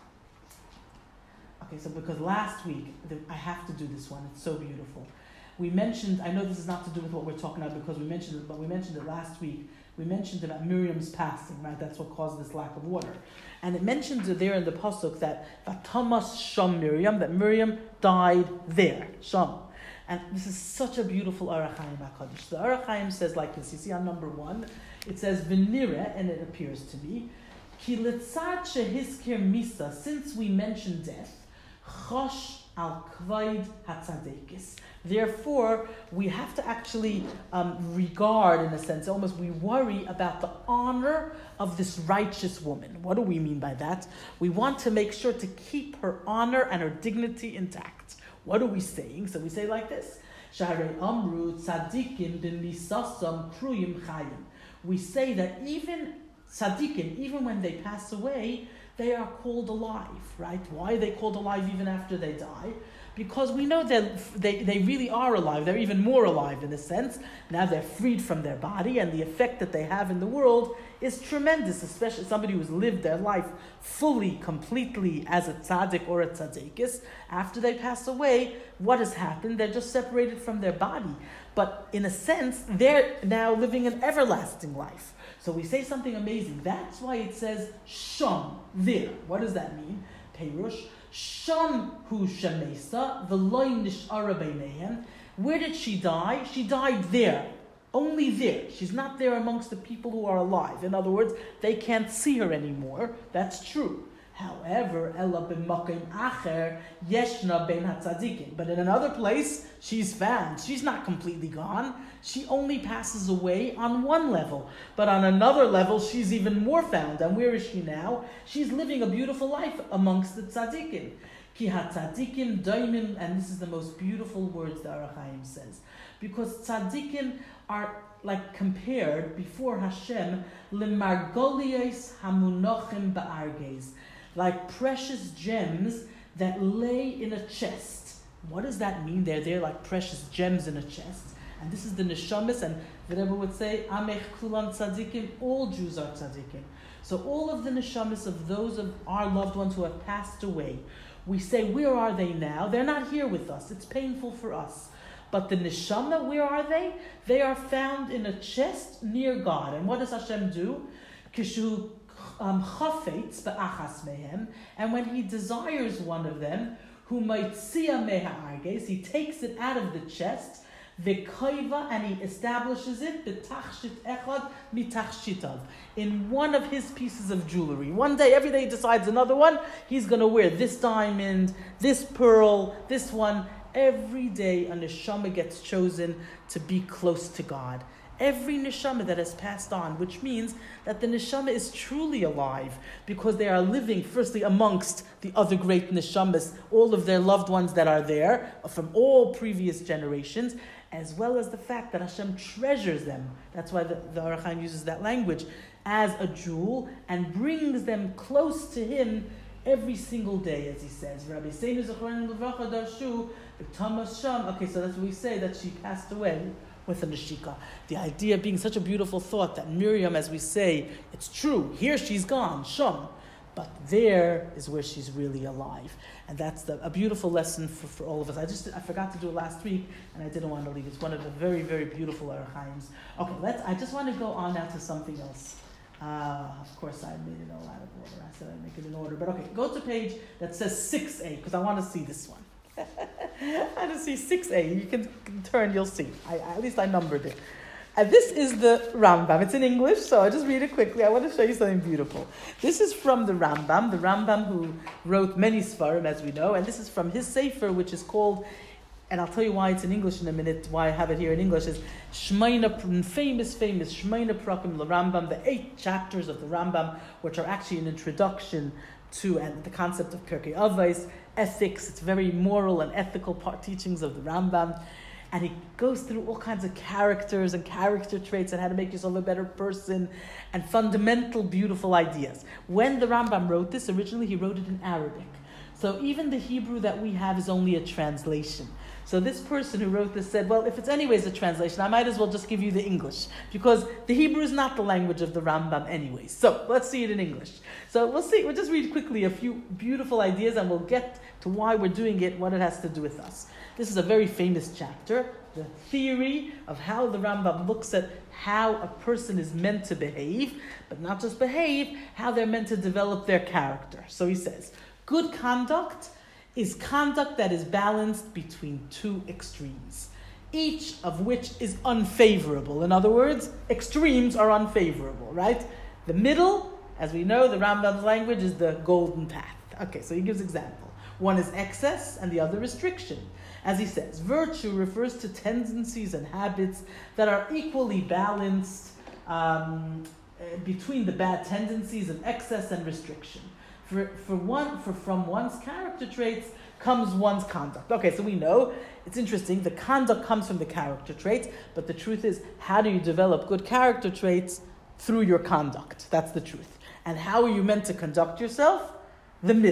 A: Okay, so because last week, the, I have to do this one. It's so beautiful. We mentioned, I know this is not to do with what we're talking about because we mentioned it, but we mentioned it last week. We mentioned about Miriam's passing, right? That's what caused this lack of water. And it mentions it there in the pasuk that Vatamas Sham Miriam, that Miriam died there, Sham. And this is such a beautiful Orach Chaim HaKadosh. The Orach Chaim says like this, you see on number one, it says, V'nireh, and it appears to me, Ki letzad shehizkir misa, since we mentioned death, Chosh al kvaid hatzadekis. Therefore, we have to actually um, regard, in a sense, almost we worry about the honor of this righteous woman. What do we mean by that? We want to make sure to keep her honor and her dignity intact. What are we saying? So we say like this: Sharei amru tzadikim b'misasam kruyim chayim. We say that even tzadikim, even when they pass away, they are called alive, right? Why are they called alive even after they die? because we know that they, they really are alive. They're even more alive in a sense. Now they're freed from their body, and the effect that they have in the world is tremendous, especially somebody who's lived their life fully, completely as a tzaddik or a tzaddikis. After they pass away, what has happened? They're just separated from their body. But in a sense, they're now living an everlasting life. So we say something amazing. That's why it says sham, there. What does that mean? Perush, sham hu shamesa, v'loy nish'ara beinehem. Where did she die? She died there. Only there. She's not there amongst the people who are alive. In other words, they can't see her anymore. That's true. However, ella b'makim acher yeshna ben hatzadikim. But in another place, she's found. She's not completely gone. She only passes away on one level. But on another level, she's even more found. And where is she now? She's living a beautiful life amongst the tzadikim. Ki hatzadikim daimim, and this is the most beautiful words the Ohr HaChaim says. Because tzadikim are like compared before Hashem lemargolios hamunachim ba'arges, like precious gems that lay in a chest. What does that mean? They're there like precious gems in a chest. And this is the neshamis, and the Rebbe would say, Amech kulam tzadikim, all Jews are tzadikim. So all of the neshamis of those of our loved ones who have passed away, we say, where are they now? They're not here with us. It's painful for us. But the neshama, where are they? They are found in a chest near God. And what does Hashem do? Kishu chafetz ba'achas mehem. And when He desires one of them, who might see a meha, He takes it out of the chest, v'koiva, and He establishes it b'tachshit echad mitachshitav, in one of His pieces of jewelry. One day, every day He decides another one. He's going to wear this diamond, this pearl, this one. Every day a neshama gets chosen to be close to God. Every neshama that has passed on, which means that the neshama is truly alive because they are living, firstly, amongst the other great neshamas, all of their loved ones that are there from all previous generations, as well as the fact that Hashem treasures them. That's why the, the Ohr HaChaim uses that language, as a jewel, and brings them close to Him every single day, as he says. Rabbi Seinu Zechron Levracha Darshu, Thomas Sham. Okay, so that's what we say, that she passed away with a neshika. The idea being such a beautiful thought that Miriam, as we say, it's true, here she's gone, Sham, but there is where she's really alive. And that's the, a beautiful lesson for, for all of us. I just I forgot to do it last week, and I didn't want to leave. It's one of the very, very beautiful Ohr HaChaims. Okay, let's. I just want to go on now to something else. Uh, of course, I made it all out of order. I said I'd make it in order. But okay, go to page that says six A, because I want to see this one. I want to see six A. You can turn, you'll see. I, at least I numbered it. And this is the Rambam. It's in English, so I'll just read it quickly. I want to show you something beautiful. This is from the Rambam, the Rambam who wrote many Sfarim, as we know, and this is from his Sefer, which is called, and I'll tell you why it's in English in a minute, why I have it here in English, is Shmeina, famous, famous Shmeina Prakim the Rambam, the eight chapters of the Rambam, which are actually an introduction to and the concept of Pirkei Avos, ethics. It's very moral and ethical part teachings of the Rambam. And he goes through all kinds of characters and character traits and how to make yourself a better person and fundamental, beautiful ideas. When the Rambam wrote this, originally he wrote it in Arabic. So even the Hebrew that we have is only a translation. So this person who wrote this said, well, if it's anyways a translation, I might as well just give you the English, because the Hebrew is not the language of the Rambam anyway. So let's see it in English. So we'll see, we'll just read quickly a few beautiful ideas and we'll get to why we're doing it, what it has to do with us. This is a very famous chapter, the theory of how the Rambam looks at how a person is meant to behave, but not just behave, how they're meant to develop their character. So he says, good conduct is conduct that is balanced between two extremes, each of which is unfavorable. In other words, extremes are unfavorable, right? The middle, as we know, the Rambam's language is the golden path. Okay, so he gives example. One is excess and the other restriction. As he says, virtue refers to tendencies and habits that are equally balanced um, between the bad tendencies of excess and restriction. For, for one, for from one's character traits comes one's conduct. Okay, so we know, it's interesting, the conduct comes from the character traits, but the truth is, how do you develop good character traits? Through your conduct. That's the truth. And how are you meant to conduct yourself? The middle.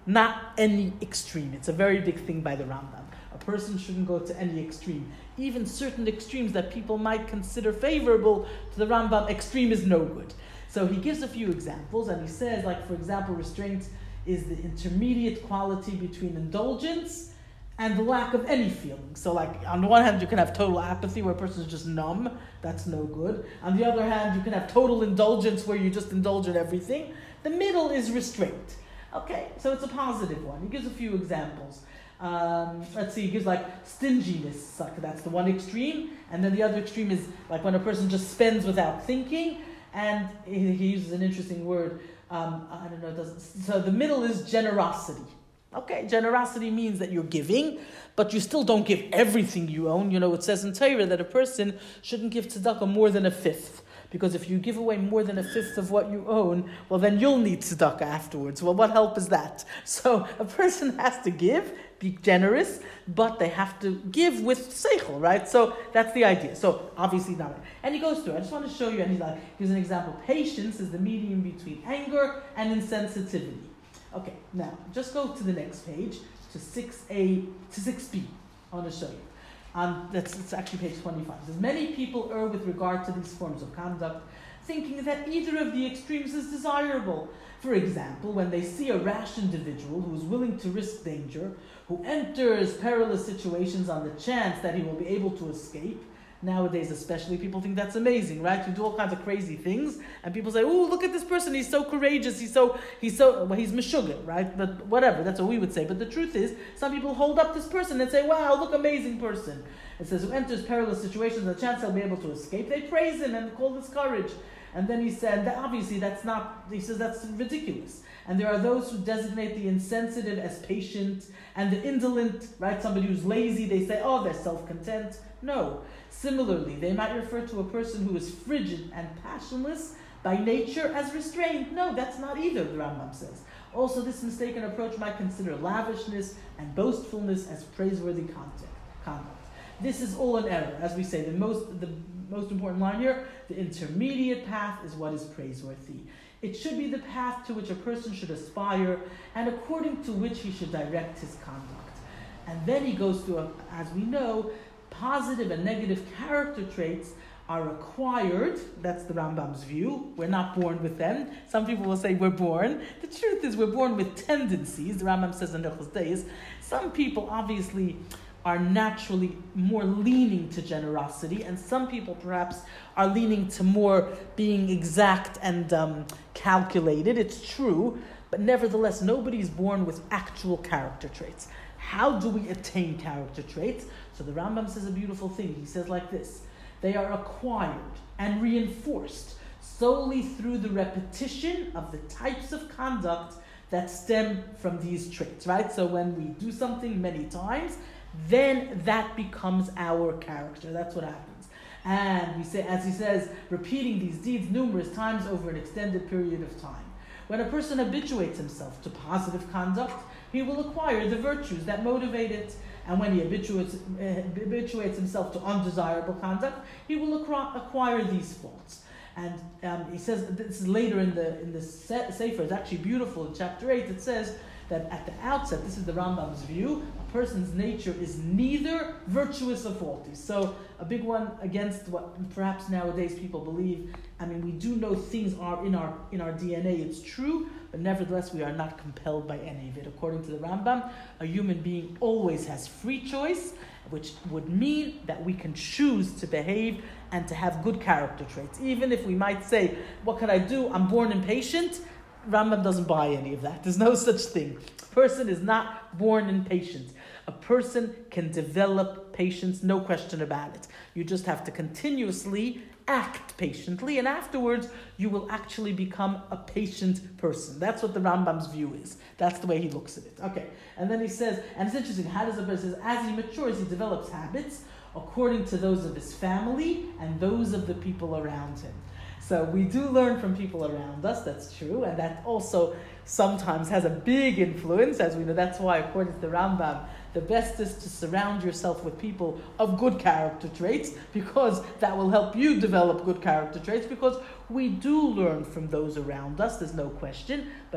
A: not any extreme. It's a very big thing by the Rambam. A person shouldn't go to any extreme. Even certain extremes that people might consider favorable to the Rambam, extreme is no good. So he gives a few examples, and he says, like, for example, restraint is the intermediate quality between indulgence and the lack of any feeling. So, like, on the one hand, you can have total apathy where a person is just numb. That's no good. On the other hand, you can have total indulgence where you just indulge in everything. The middle is restraint. Okay, so it's a positive one. He gives a few examples. Um, let's see, he gives like stinginess, like that's the one extreme, and then the other extreme is like when a person just spends without thinking, and he, he uses an interesting word, um, I don't know, it doesn't, so the middle is generosity. Okay, generosity means that you're giving, but you still don't give everything you own. You know, it says in Torah that a person shouldn't give tzedakah more than a fifth. Because if you give away more than a fifth of what you own, well, then you'll need tzedakah afterwards. Well, what help is that? So a person has to give, be generous, but they have to give with seichel, right? So that's the idea. So obviously not. And he goes through. I just want to show you, and he's like, here's an example. Patience is the medium between anger and insensitivity. Okay, now just go to the next page, to six A, to six B. I want to show you. Um, that's it's actually page twenty-five. It says, many people err with regard to these forms of conduct, thinking that either of the extremes is desirable. For example, when they see a rash individual who is willing to risk danger, who enters perilous situations on the chance that he will be able to escape. Nowadays especially, people think that's amazing, right? You do all kinds of crazy things, and people say, oh, look at this person, he's so courageous, he's so, he's so, well, he's meshuggah, right? But whatever, that's what we would say. But the truth is, some people hold up this person and say, wow, look, amazing person. It says, who enters perilous situations, the chance he'll be able to escape, they praise him and call this courage. And then he said, that obviously that's not, he says that's ridiculous. And there are those who designate the insensitive as patient, and the indolent, right? Somebody who's lazy, they say, oh, they're self-content. No. Similarly, they might refer to a person who is frigid and passionless by nature as restrained. No, that's not either, the Rambam says. Also, this mistaken approach might consider lavishness and boastfulness as praiseworthy conduct. This is all an error. As we say, the most, the most important line here, the intermediate path is what is praiseworthy. It should be the path to which a person should aspire and according to which he should direct his conduct. And then he goes through, a, as we know, positive and negative character traits are acquired. That's the Rambam's view. We're not born with them. Some people will say we're born. The truth is we're born with tendencies. The Rambam says in Hilchos Deis, some people obviously are naturally more leaning to generosity, and some people perhaps are leaning to more being exact and um, calculated. It's true, but nevertheless, nobody's born with actual character traits. How do we attain character traits? So the Rambam says a beautiful thing. He says like this: they are acquired and reinforced solely through the repetition of the types of conduct that stem from these traits, right? So when we do something many times, then that becomes our character. That's what happens. And we say, as he says, repeating these deeds numerous times over an extended period of time. When a person habituates himself to positive conduct, he will acquire the virtues that motivate it. And when he habituates, uh, habituates himself to undesirable conduct, he will acquire these faults. And um, he says, this is later in the in the Sefer, it's actually beautiful, in chapter eight, it says that at the outset, this is the Rambam's view, a person's nature is neither virtuous or faulty. So a big one against what perhaps nowadays people believe. I mean, we do know things are in our in our D N A, it's true, but nevertheless we are not compelled by any of it. According to the Rambam, a human being always has free choice, which would mean that we can choose to behave and to have good character traits. Even if we might say, what can I do? I'm born impatient. Rambam doesn't buy any of that. There's no such thing. A person is not born impatient. A person can develop patience, no question about it. You just have to continuously act patiently, and afterwards you will actually become a patient person. That's what the Rambam's view is. That's the way he looks at it. Okay, and then he says, and it's interesting, how does a person, says, as he matures, he develops habits according to those of his family and those of the people around him. So we do learn from people around us, that's true, and that also sometimes has a big influence, as we know. That's why, according to the Rambam, the best is to surround yourself with people of good character traits, because that will help you develop good character traits, because we do learn from those around us, there's no question, but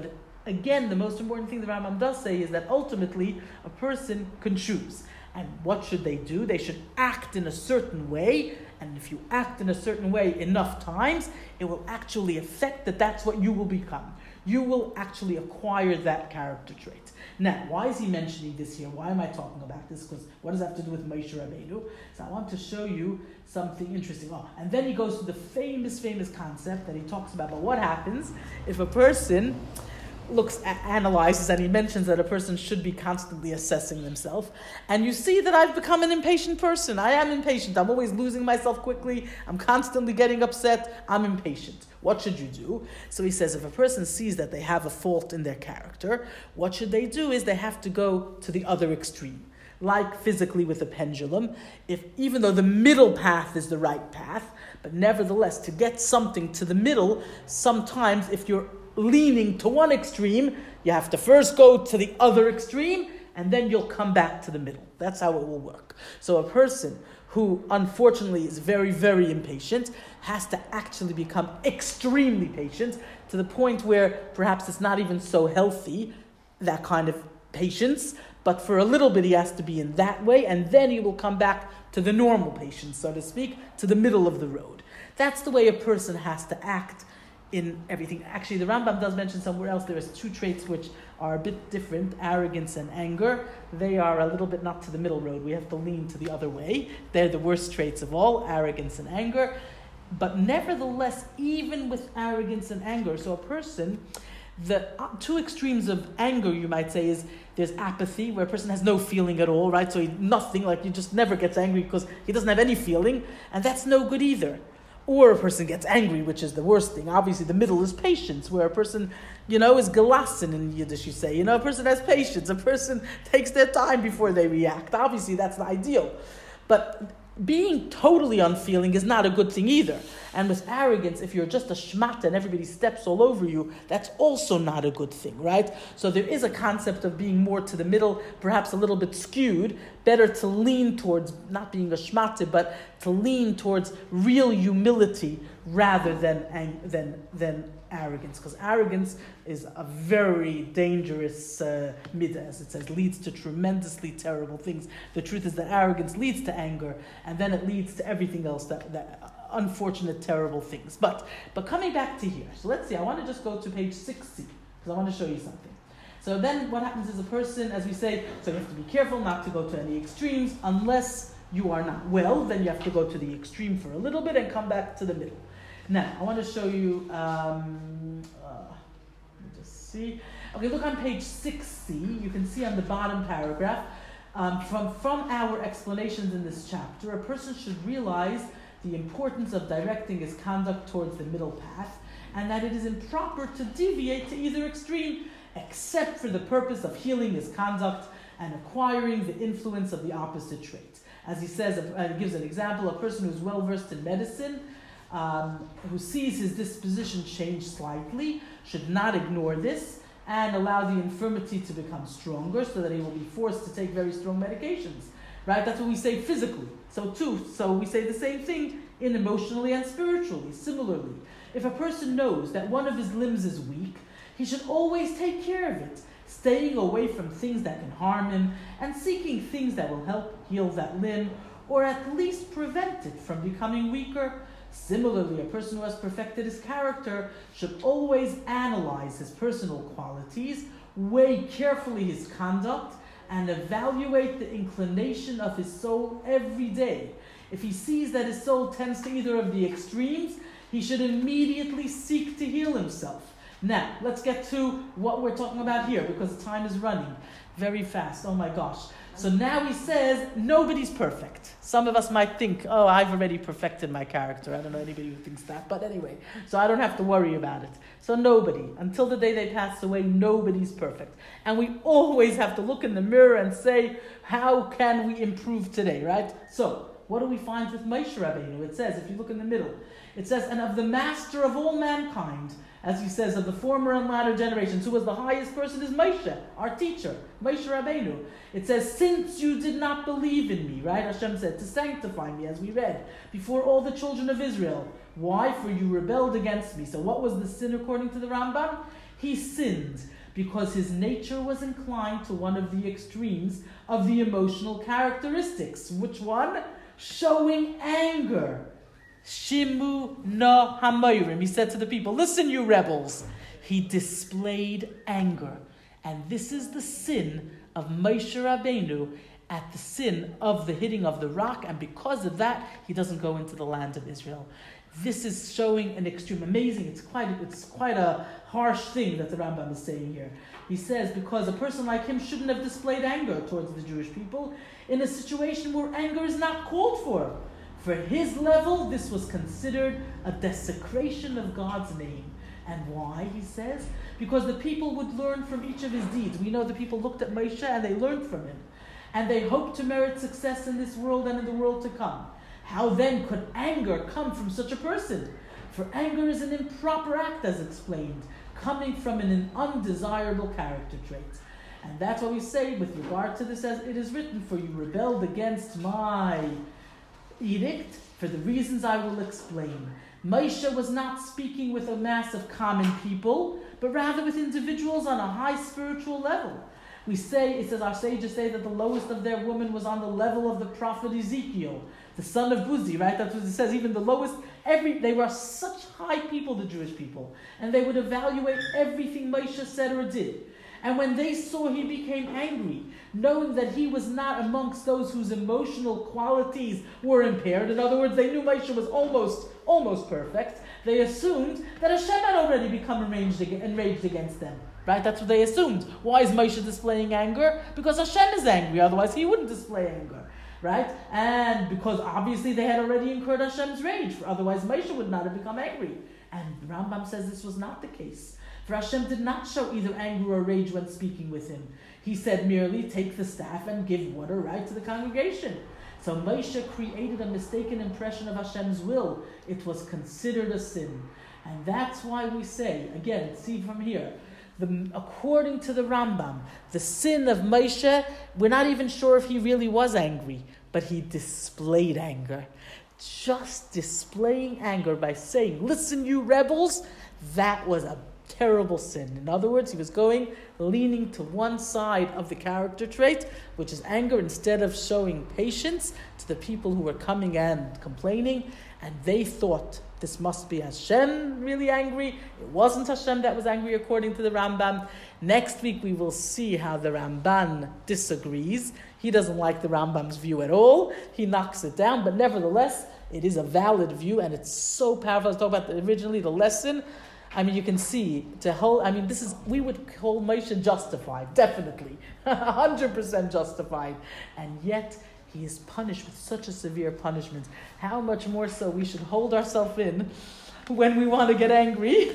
A: again, the most important thing the Rambam does say is that ultimately a person can choose. And what should they do? They should act in a certain way. And if you act in a certain way enough times, it will actually affect that that's what you will become. You will actually acquire that character trait. Now, why is he mentioning this here? Why am I talking about this? Because what does that have to do with Moshe Rabbeinu? So I want to show you something interesting. Oh, and then he goes to the famous, famous concept that he talks about. But what happens if a person looks at, analyzes, and he mentions that a person should be constantly assessing themselves, and you see that I've become an impatient person. I am impatient. I'm always losing myself quickly. I'm constantly getting upset. I'm impatient. What should you do? So he says, if a person sees that they have a fault in their character, what should they do is they have to go to the other extreme. Like physically with a pendulum, if even though the middle path is the right path, but nevertheless, to get something to the middle, sometimes if you're leaning to one extreme, you have to first go to the other extreme, and then you'll come back to the middle. That's how it will work. So a person who unfortunately is very, very impatient has to actually become extremely patient to the point where perhaps it's not even so healthy, that kind of patience, but for a little bit he has to be in that way, and then he will come back to the normal patience, so to speak, to the middle of the road. That's the way a person has to act in everything. Actually, the Rambam does mention somewhere else there is two traits which are a bit different, arrogance and anger. They are a little bit not to the middle road. We have to lean to the other way. They're the worst traits of all, arrogance and anger. But nevertheless, even with arrogance and anger, so a person, the two extremes of anger, you might say, is there's apathy, where a person has no feeling at all, right? So he, nothing, like he just never gets angry because he doesn't have any feeling, and that's no good either. Or a person gets angry, which is the worst thing. Obviously, the middle is patience, where a person, you know, is gelassen in Yiddish, you say. You know, a person has patience. A person takes their time before they react. Obviously, that's the ideal. But being totally unfeeling is not a good thing either. And with arrogance, if you're just a shmata and everybody steps all over you, that's also not a good thing, right? So there is a concept of being more to the middle, perhaps a little bit skewed. Better to lean towards not being a shmata, but to lean towards real humility rather than than than arrogance, because arrogance is a very dangerous uh, midah, as it says, leads to tremendously terrible things. The truth is that arrogance leads to anger, and then it leads to everything else, that, that uh, unfortunate, terrible things. But but coming back to here, so let's see, I want to just go to page sixty, because I want to show you something. So then what happens is a person, as we say, so you have to be careful not to go to any extremes, unless you are not well, then you have to go to the extreme for a little bit and come back to the middle. Now, I want to show you, um, uh, let me just see. Okay, look on page sixty. You can see on the bottom paragraph, um, from, from our explanations in this chapter, a person should realize the importance of directing his conduct towards the middle path, and that it is improper to deviate to either extreme, except for the purpose of healing his conduct and acquiring the influence of the opposite trait. As he says, uh, he gives an example, a person who's well-versed in medicine, Um, who sees his disposition change slightly, should not ignore this and allow the infirmity to become stronger so that he will be forced to take very strong medications. Right? That's what we say physically. So too, so we say the same thing in emotionally and spiritually. Similarly, if a person knows that one of his limbs is weak, he should always take care of it, staying away from things that can harm him and seeking things that will help heal that limb or at least prevent it from becoming weaker. Similarly, a person who has perfected his character should always analyze his personal qualities, weigh carefully his conduct, and evaluate the inclination of his soul every day. If he sees that his soul tends to either of the extremes, he should immediately seek to heal himself. Now, let's get to what we're talking about here, because time is running very fast. Oh my gosh. So now he says, nobody's perfect. Some of us might think, oh, I've already perfected my character. I don't know anybody who thinks that. But anyway, so I don't have to worry about it. So nobody, until the day they pass away, nobody's perfect. And we always have to look in the mirror and say, how can we improve today, right? So what do we find with Moshe Rabbeinu? It says, if you look in the middle, it says, and of the master of all mankind, as he says, of the former and latter generations, who was the highest person is Moshe, our teacher, Moshe Rabbeinu. It says, since you did not believe in me, right? Hashem said, to sanctify me, as we read, before all the children of Israel. Why? For you rebelled against me. So what was the sin according to the Rambam? He sinned because his nature was inclined to one of the extremes of the emotional characteristics. Which one? Showing anger. Shimu na hamayrim. He said to the people, listen, you rebels. He displayed anger. And this is the sin of Moshe Rabbeinu at the sin of the hitting of the rock. And because of that, he doesn't go into the land of Israel. This is showing an extreme, amazing, it's quite, it's quite a harsh thing that the Rambam is saying here. He says, because a person like him shouldn't have displayed anger towards the Jewish people in a situation where anger is not called for. For his level, this was considered a desecration of God's name. And why, he says? Because the people would learn from each of his deeds. We know the people looked at Moshe and they learned from him. And they hoped to merit success in this world and in the world to come. How then could anger come from such a person? For anger is an improper act, as explained, coming from an undesirable character trait. And that's what we say with regard to this, as it is written, for you rebelled against my edict for the reasons I will explain. Moshe was not speaking with a mass of common people, but rather with individuals on a high spiritual level. We say, it says, our sages say that the lowest of their women was on the level of the prophet Ezekiel, the son of Buzi, right? That's what it says, even the lowest, every they were such high people, the Jewish people, and they would evaluate everything Moshe said or did. And when they saw he became angry, knowing that he was not amongst those whose emotional qualities were impaired, in other words, they knew Moshe was almost, almost perfect, they assumed that Hashem had already become enraged, enraged against them. Right? That's what they assumed. Why is Moshe displaying anger? Because Hashem is angry, otherwise he wouldn't display anger. Right? And because obviously they had already incurred Hashem's rage, otherwise Moshe would not have become angry. And Rambam says this was not the case. For Hashem did not show either anger or rage when speaking with him. He said merely, take the staff and give water, right, to the congregation. So Moshe created a mistaken impression of Hashem's will. It was considered a sin. And that's why we say, again, see from here, The, according to the Rambam, the sin of Moshe, we're not even sure if he really was angry, but he displayed anger. Just displaying anger by saying, listen, you rebels, that was a terrible sin. In other words, he was going, leaning to one side of the character trait, which is anger, instead of showing patience to the people who were coming and complaining, and they thought, this must be Hashem really angry. It wasn't Hashem that was angry according to the Rambam. Next week we will see how the Ramban disagrees. He doesn't like the Rambam's view at all. He knocks it down, but nevertheless, it is a valid view and it's so powerful. I was talking about the, originally the lesson. I mean, you can see, to hold, I mean, this is, we would call Moshe justified, definitely. one hundred percent justified. And yet, he is punished with such a severe punishment. How much more so we should hold ourselves in when we want to get angry,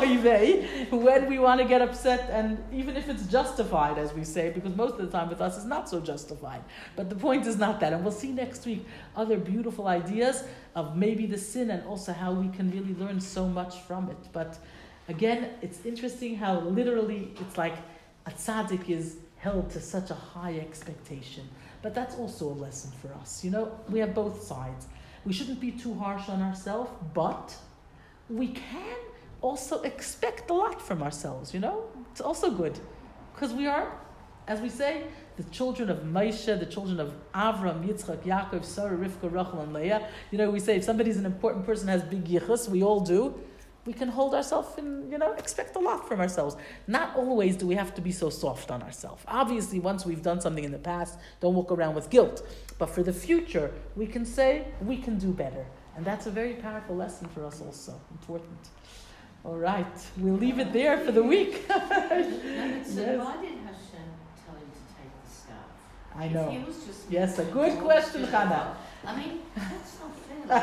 A: when we want to get upset, and even if it's justified, as we say, because most of the time with us it's not so justified. But the point is not that. And we'll see next week other beautiful ideas of maybe the sin and also how we can really learn so much from it. But again, it's interesting how literally it's like a tzaddik is held to such a high expectation. But that's also a lesson for us. You know, we have both sides. We shouldn't be too harsh on ourselves, but we can also expect a lot from ourselves, you know? It's also good. Because we are, as we say, the children of Moshe, the children of Avram, Yitzchak, Yaakov, Sarah, Rivka, Rachel, and Leah. You know, we say if somebody's an important person, has big yichus, we all do, we can hold ourselves and, you know, expect a lot from ourselves. Not always do we have to be so soft on ourselves. Obviously, once we've done something in the past, don't walk around with guilt. But for the future, we can say, we can do better. And that's a very powerful lesson for us also. Important. All right. We'll leave it there for the week.
C: So
A: Yes.
C: why did Hashem tell him to take the staff?
A: I know.
C: If he was just
A: Yes, a good question, Chana.
C: I mean, that's not fair.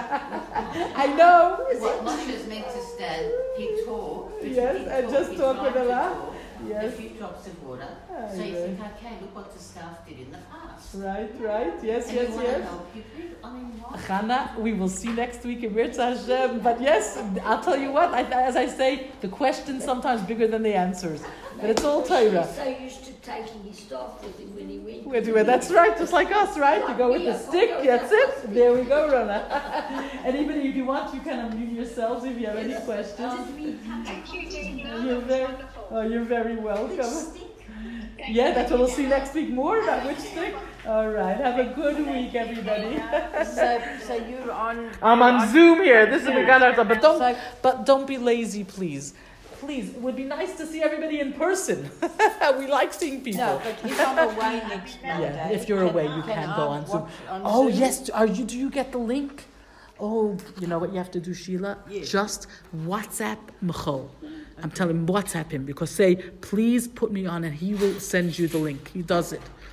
A: I know.
C: What Moshe is meant to stand, he talked. but
A: Yes,
C: he
A: and
C: talked,
A: just
C: he
A: talk
C: tried
A: with
C: to
A: Allah.
C: talk,
A: Yes.
C: A few drops of water.
A: Ah,
C: So you
A: yes.
C: think, okay, look what the staff did in the past.
A: Right, right. Yes,
C: And
A: yes,
C: you want to
A: yes.
C: help you people. I mean, what?
A: Chana, we will see next week in Mirza Hashem. But yes, I'll tell you what, I, as I say, the questions sometimes bigger than the answers. but it's all Torah.
D: He's so used to taking his stuff with him when he went.
A: Where do we- That's right, just like us, right? You go with the stick, that's it. There we go, Rona. Anybody, if you want, you can unmute yourselves if you have any questions.
B: Thank you,
A: You're very, oh, you're very
B: Which
A: welcome.
B: stick?
A: Yeah, that's what we'll see next week more about which stick. All right, have a good week, everybody.
E: So, so you're on.
A: I'm on Zoom here. This is we got our but don't
E: So-
A: but don't be lazy, please. Please, it would be nice to see everybody in person. We like seeing people.
E: No, but if I'm away next Monday.
A: Yeah, if you're away, you can
E: I
A: go on Zoom.
E: watch on
A: Oh
E: Zoom?
A: yes, are you? Do you get the link? Oh, you know what you have to do, Sheila?
E: Yes.
A: Just WhatsApp Michal. I'm telling him WhatsApp him because say, please put me on, and he will send you the link. He does it.